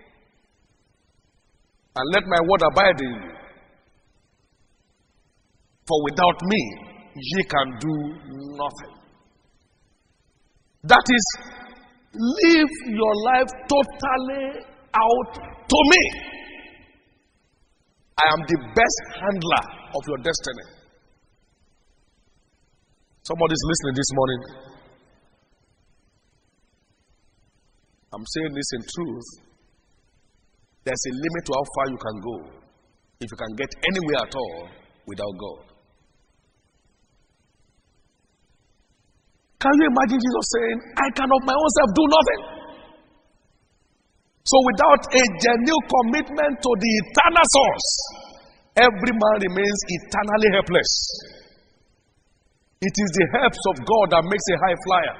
and let my word abide in you. For without me, ye can do nothing. That is, live your life totally out to me. I am the best handler of your destiny. Somebody's listening this morning. I'm saying this in truth. There's a limit to how far you can go if you can get anywhere at all without God. Can you imagine Jesus saying, I can of my own self do nothing? So without a genuine commitment to the eternal source, every man remains eternally helpless. It is the helps of God that makes a high flyer.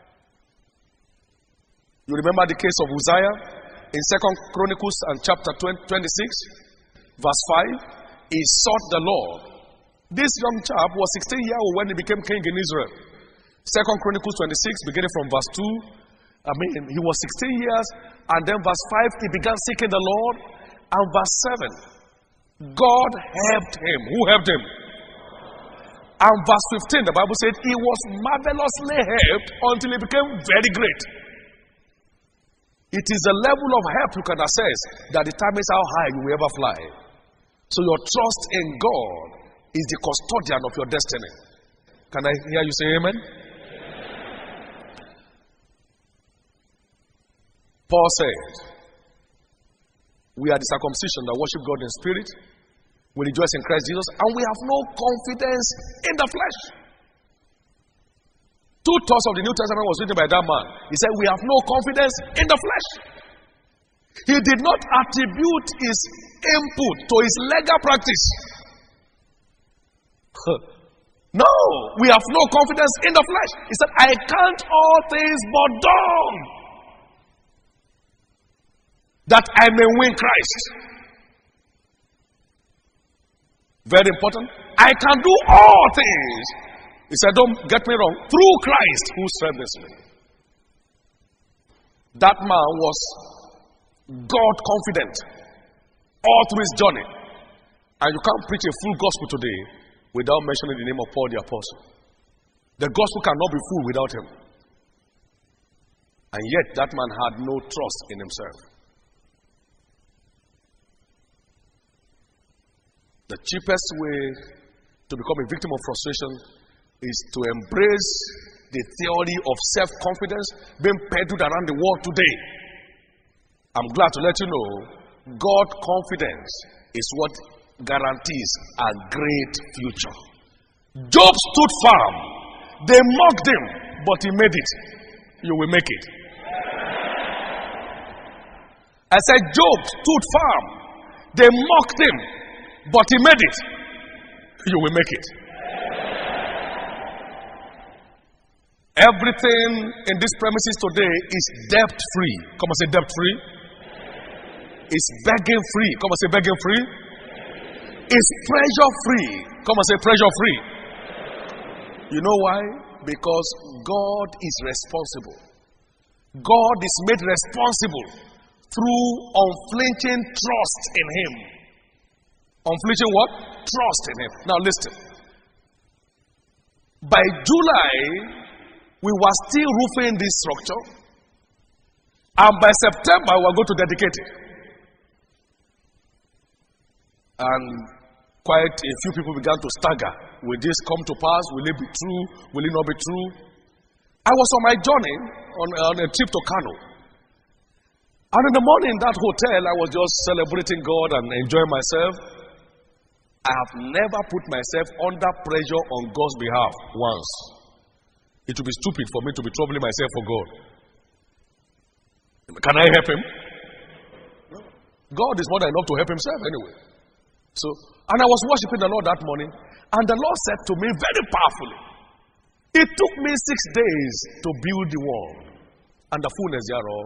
You remember the case of Uzziah in 2 Chronicles and chapter 26, verse 5. He sought the Lord. This young chap was 16 years old when he became king in Israel. 2 Chronicles 26, beginning from verse 2. He was 16 years, and then verse 5, he began seeking the Lord. And verse 7, God helped him. Who helped him? And verse 15, the Bible said, he was marvelously helped until he became very great. It is the level of help you can assess that determines how high you will ever fly. So your trust in God is the custodian of your destiny. Can I hear you say amen? Paul said, we are the circumcision that worship God in spirit. We rejoice in Christ Jesus, and we have no confidence in the flesh. 2/3 of the New Testament was written by that man. He said, we have no confidence in the flesh. He did not attribute his input to his legal practice. No, we have no confidence in the flesh. He said, I count all things but dung, that I may win Christ. Very important. I can do all things. He said, don't get me wrong, through Christ who strengthens me. That man was God confident all through his journey. And you can't preach a full gospel today without mentioning the name of Paul the Apostle. The gospel cannot be full without him. And yet that man had no trust in himself. The cheapest way to become a victim of frustration is to embrace the theory of self-confidence being peddled around the world today. I'm glad to let you know, God confidence is what guarantees a great future. Job stood firm. They mocked him, but he made it. You will make it. I said, Job stood firm. They mocked him, but he made it. You will make it. Everything in these premises today is debt free. Come and say debt free. It's begging free. Come and say begging free. It's pressure free. Come and say pressure free. You know why? Because God is responsible. God is made responsible through unflinching trust in Him. Unflinching what? Trust in Him. Now listen. By July, we were still roofing this structure. And by September, we were going to dedicate it. And quite a few people began to stagger. Will this come to pass? Will it be true? Will it not be true? I was on my journey on a trip to Kano. And in the morning in that hotel, I was just celebrating God and enjoying myself. I have never put myself under pressure on God's behalf once. It would be stupid for me to be troubling myself for God. Can I help Him? God is more than enough to help Himself anyway. So, and I was worshiping the Lord that morning, and the Lord said to me very powerfully, it took me 6 days to build the wall, and the fullness thereof.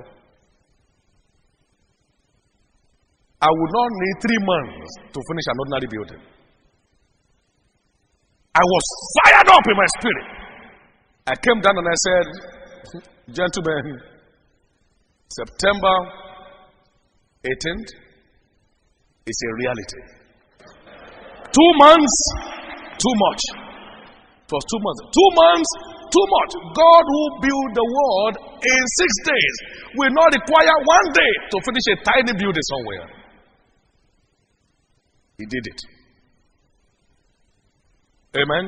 I would not need 3 months to finish an ordinary building. I was fired up in my spirit. I came down and I said, gentlemen, September 18th is a reality. 2 months, too much. It was 2 months. 2 months, too much. God who built the world in 6 days will not require 1 day to finish a tiny building somewhere. He did it. Amen.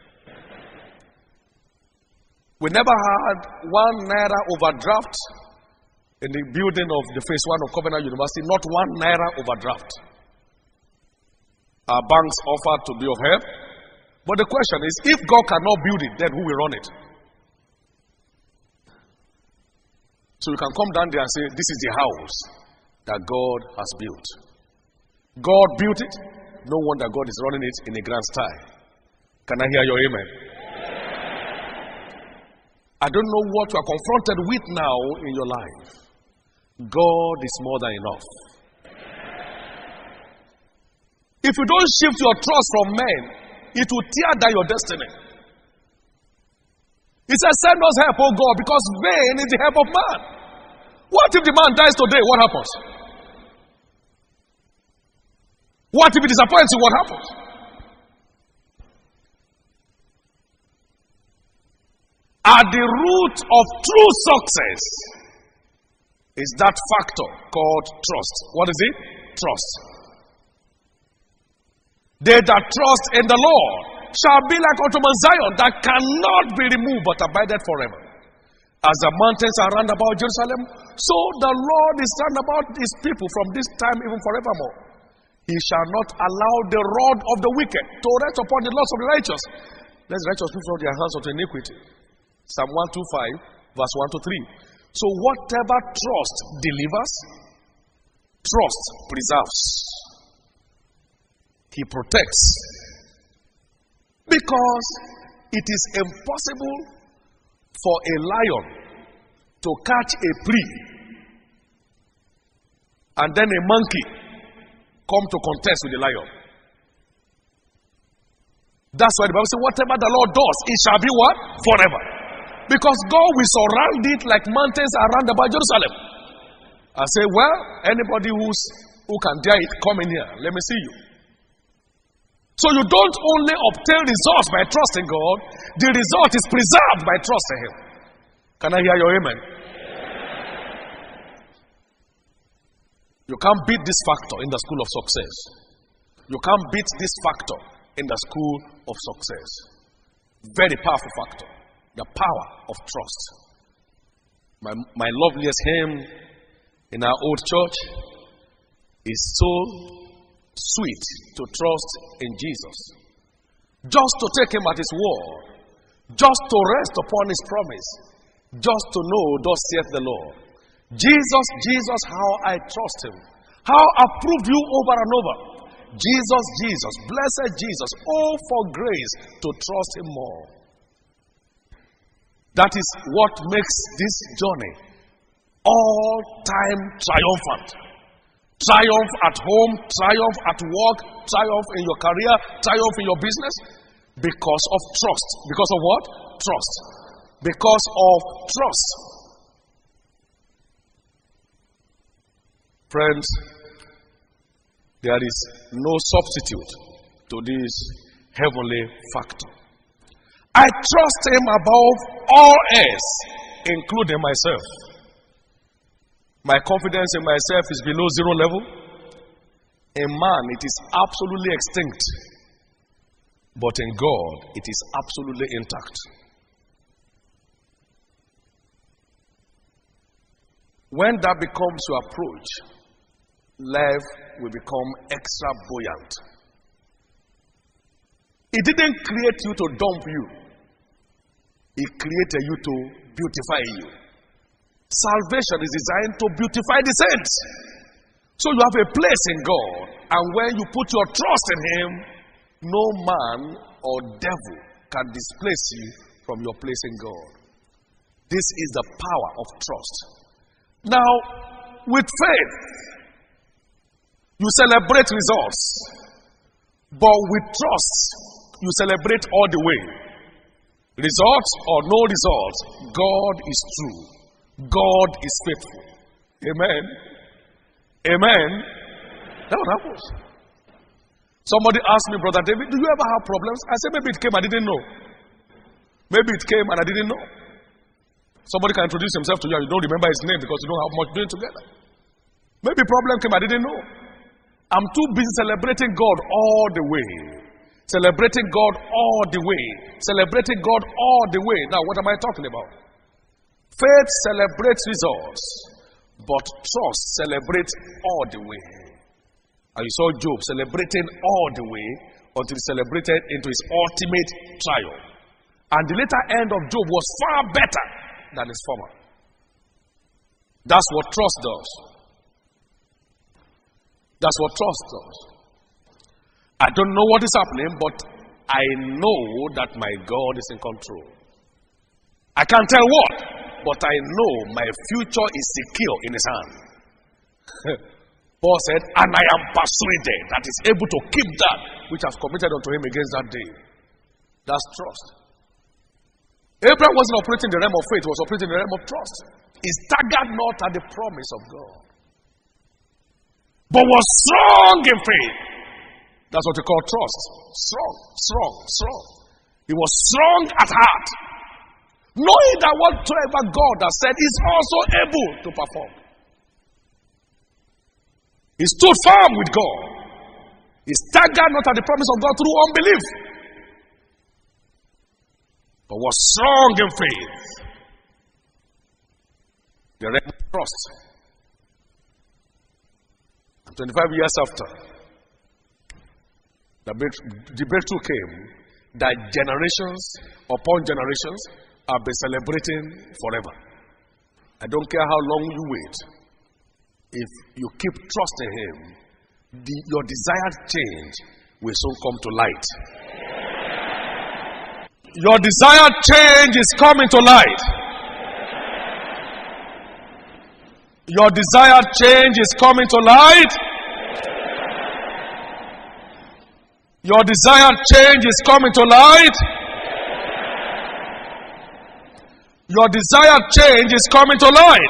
We never had 1 naira overdraft in the building of the phase 1 of Covenant University. Not 1 naira overdraft. Our banks offered to be of help. But the question is, if God cannot build it, then who will run it? So you can come down there and say, this is the house that God has built. God built it. No wonder God is running it in a grand style. Can I hear your amen? I don't know what you are confronted with now in your life. God is more than enough. If you don't shift your trust from men, it will tear down your destiny. He says, send us help, oh God, because vain is the help of man. What if the man dies today? What happens? What if he disappoints you? What happens? At the root of true success is that factor called trust. What is it? Trust. They that trust in the Lord shall be like unto Mount Zion, that cannot be removed but abideth forever. As the mountains are round about Jerusalem, so the Lord is round about his people from this time even forevermore. He shall not allow the rod of the wicked to rest upon the loss of the righteous. Let the righteous put forth their hands unto iniquity. Psalm 125, verse 1 to 3. So whatever trust delivers, trust preserves. He protects. Because it is impossible for a lion to catch a prey and then a monkey come to contest with the lion. That's why the Bible says, whatever the Lord does, it shall be what? Forever. Because God will surround it like mountains around about Jerusalem. I say, well, anybody who can dare it, come in here. Let me see you. So you don't only obtain results by trusting God, the result is preserved by trusting Him. Can I hear your amen? You can't beat this factor in the school of success. You can't beat this factor in the school of success. Very powerful factor. The power of trust. My loveliest hymn in our old church is so sweet to trust in Jesus. Just to take Him at His word. Just to rest upon His promise. Just to know, thus saith the Lord. Jesus, Jesus, how I trust Him. How I prove you over and over. Jesus, Jesus, blessed Jesus. Oh, for grace to trust Him more. That is what makes this journey all-time triumphant. Triumph at home, triumph at work, triumph in your career, triumph in your business. Because of trust. Because of what? Trust. Because of trust. Friends, there is no substitute to this heavenly factor. I trust Him above all else, including myself. My confidence in myself is below zero level. In man, it is absolutely extinct. But in God, it is absolutely intact. When that becomes your approach, life will become extra buoyant. He didn't create you to dump you. He created you to beautify you. Salvation is designed to beautify the saints. So you have a place in God, and when you put your trust in Him, no man or devil can displace you from your place in God. This is the power of trust. Now, with faith, you celebrate results, but with trust, you celebrate all the way. Results or no results, God is true. God is faithful. Amen. Amen. That's what happens. Somebody asked me, Brother David, do you ever have problems? I said, maybe it came, I didn't know. Maybe it came and I didn't know. Somebody can introduce himself to you and you don't remember his name because you don't have much doing together. Maybe problem came, I didn't know. I'm too busy celebrating God all the way. Celebrating God all the way. Celebrating God all the way. Now, what am I talking about? Faith celebrates results, but trust celebrates all the way. And you saw Job celebrating all the way until he celebrated into his ultimate trial. And the later end of Job was far better than his former. That's what trust does. That's what trust does. I don't know what is happening, but I know that my God is in control. I can't tell what, but I know my future is secure in His hand. Paul said, and I am persuaded that He's able to keep that which has committed unto Him against that day. That's trust. Abraham wasn't operating in the realm of faith, he was operating in the realm of trust. He staggered not at the promise of God, but was strong in faith. That's what we call trust. Strong, strong, strong. He was strong at heart, knowing that whatever God has said is also able to perform. He stood firm with God. He staggered not at the promise of God through unbelief, but was strong in faith. The realm of trust. And 25 years after, the breakthrough came that generations upon generations have been celebrating forever. I don't care how long you wait. If you keep trusting Him, your desired change will soon come to light. Your desired change is coming to light. Your desired change is coming to light. Your desired change is coming to light. Your desired change is coming to light.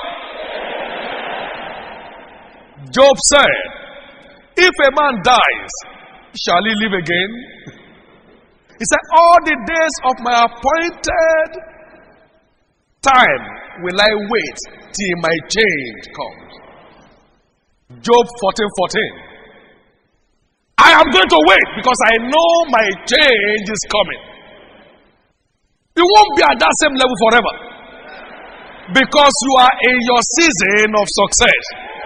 Job said, if a man dies, shall he live again? He said, all the days of my appointed time will I wait till my change comes. Job 14:14. I am going to wait because I know my change is coming. You won't be at that same level forever because you are in your season of success.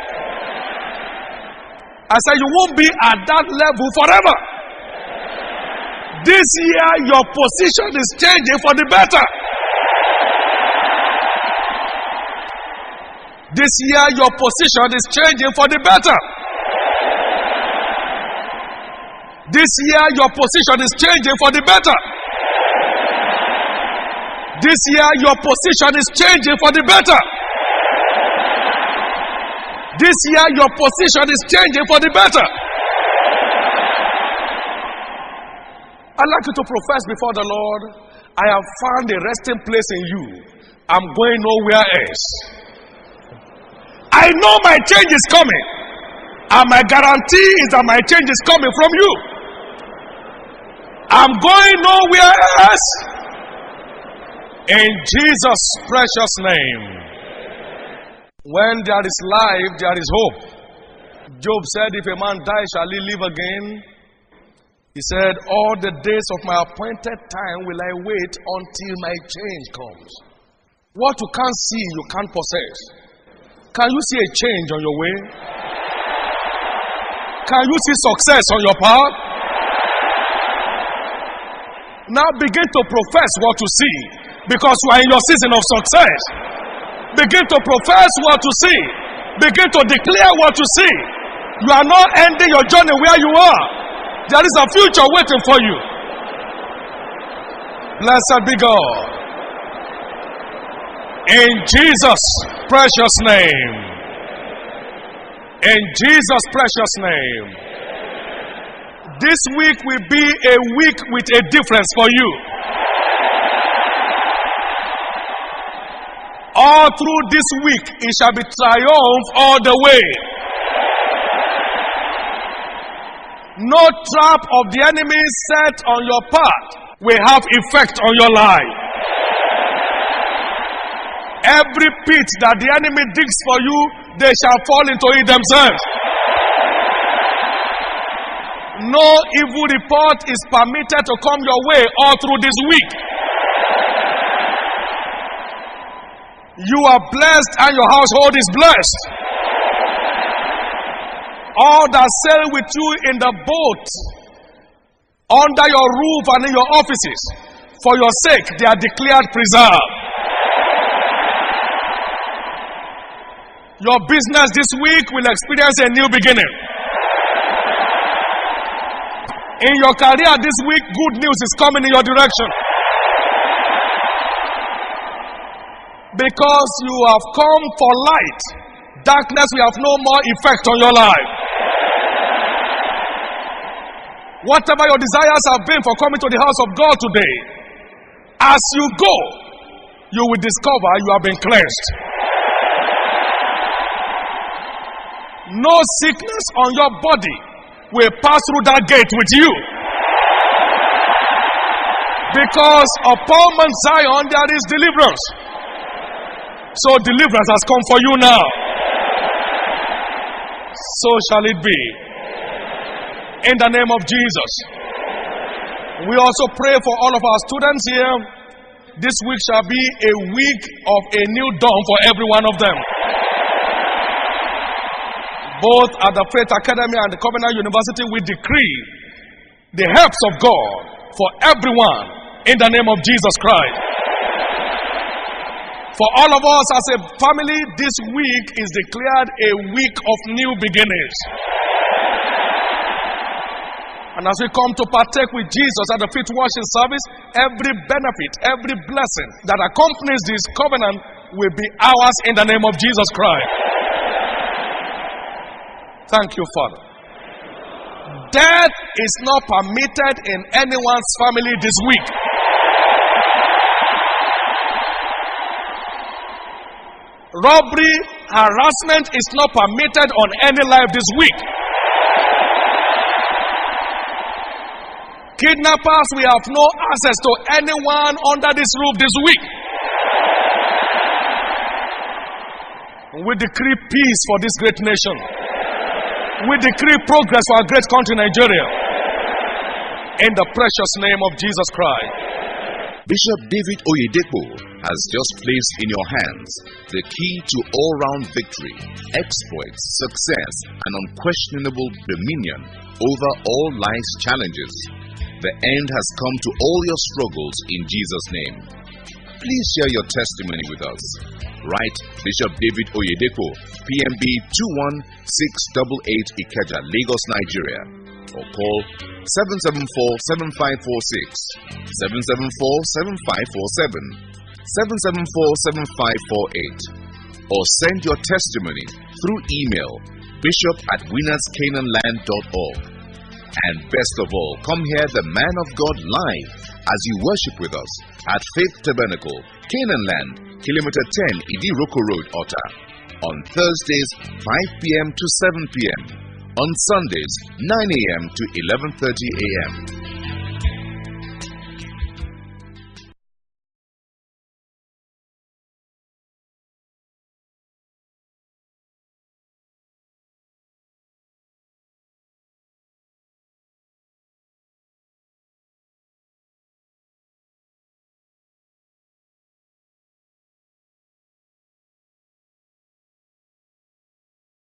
I said you won't be at that level forever. This year your position is changing for the better. This year your position is changing for the better. This year your position is changing for the better. This year your position is changing for the better. This year your position is changing for the better. I'd like you to profess before the Lord, I have found a resting place in you. I'm going nowhere else. I know my change is coming. And my guarantee is that my change is coming from you. I'm going nowhere else. In Jesus' precious name. When there is life, there is hope. Job said, if a man dies, shall he live again? He said, all the days of my appointed time will I wait until my change comes. What you can't see, you can't possess. Can you see a change on your way? Can you see success on your path? Now begin to profess what you see, because you are in your season of success. Begin to profess what you see. Begin to declare what you see. You are not ending your journey where you are. There is a future waiting for you. Blessed be God. In Jesus' precious name. In Jesus' precious name. This week will be a week with a difference for you. All through this week, it shall be triumph all the way. No trap of the enemy set on your path will have effect on your life. Every pit that the enemy digs for you, they shall fall into it themselves. No evil report is permitted to come your way all through this week. You are blessed and your household is blessed. All that sail with you in the boat, under your roof and in your offices, for your sake, they are declared preserved. Your business this week will experience a new beginning. In your career this week, good news is coming in your direction. Because you have come for light, darkness will have no more effect on your life. Whatever your desires have been for coming to the house of God today, as you go, you will discover you have been cleansed. No sickness on your body will pass through that gate with you. Because upon Mount Zion there is deliverance. So deliverance has come for you now. So shall it be. In the name of Jesus. We also pray for all of our students here. This week shall be a week of a new dawn for every one of them. Both at the Faith Academy and the Covenant University, we decree the helps of God for everyone in the name of Jesus Christ. For all of us as a family, this week is declared a week of new beginnings. And as we come to partake with Jesus at the feet washing service, every benefit, every blessing that accompanies this covenant will be ours in the name of Jesus Christ. Thank you, Father. Death is not permitted in anyone's family this week. Robbery, harassment is not permitted on any life this week. Kidnappers, we have no access to anyone under this roof this week. We decree peace for this great nation. We decree progress for our great country, Nigeria. In the precious name of Jesus Christ. Bishop David Oyedepo has just placed in your hands the key to all-round victory, exploits, success, and unquestionable dominion over all life's challenges. The end has come to all your struggles in Jesus' name. Please share your testimony with us. Write Bishop David Oyedepo, PMB 21688 Ikeja, Lagos, Nigeria, or call 774-7546, 774-7547, 774-7548, or send your testimony through email bishop@winnerscanaanland.org. And best of all, come hear the man of God live as you worship with us at Faith Tabernacle, Canaan Land, Kilometer 10, Idiroko Road, Otta, on Thursdays 5 p.m. to 7 p.m., on Sundays 9 a.m. to 11:30 a.m.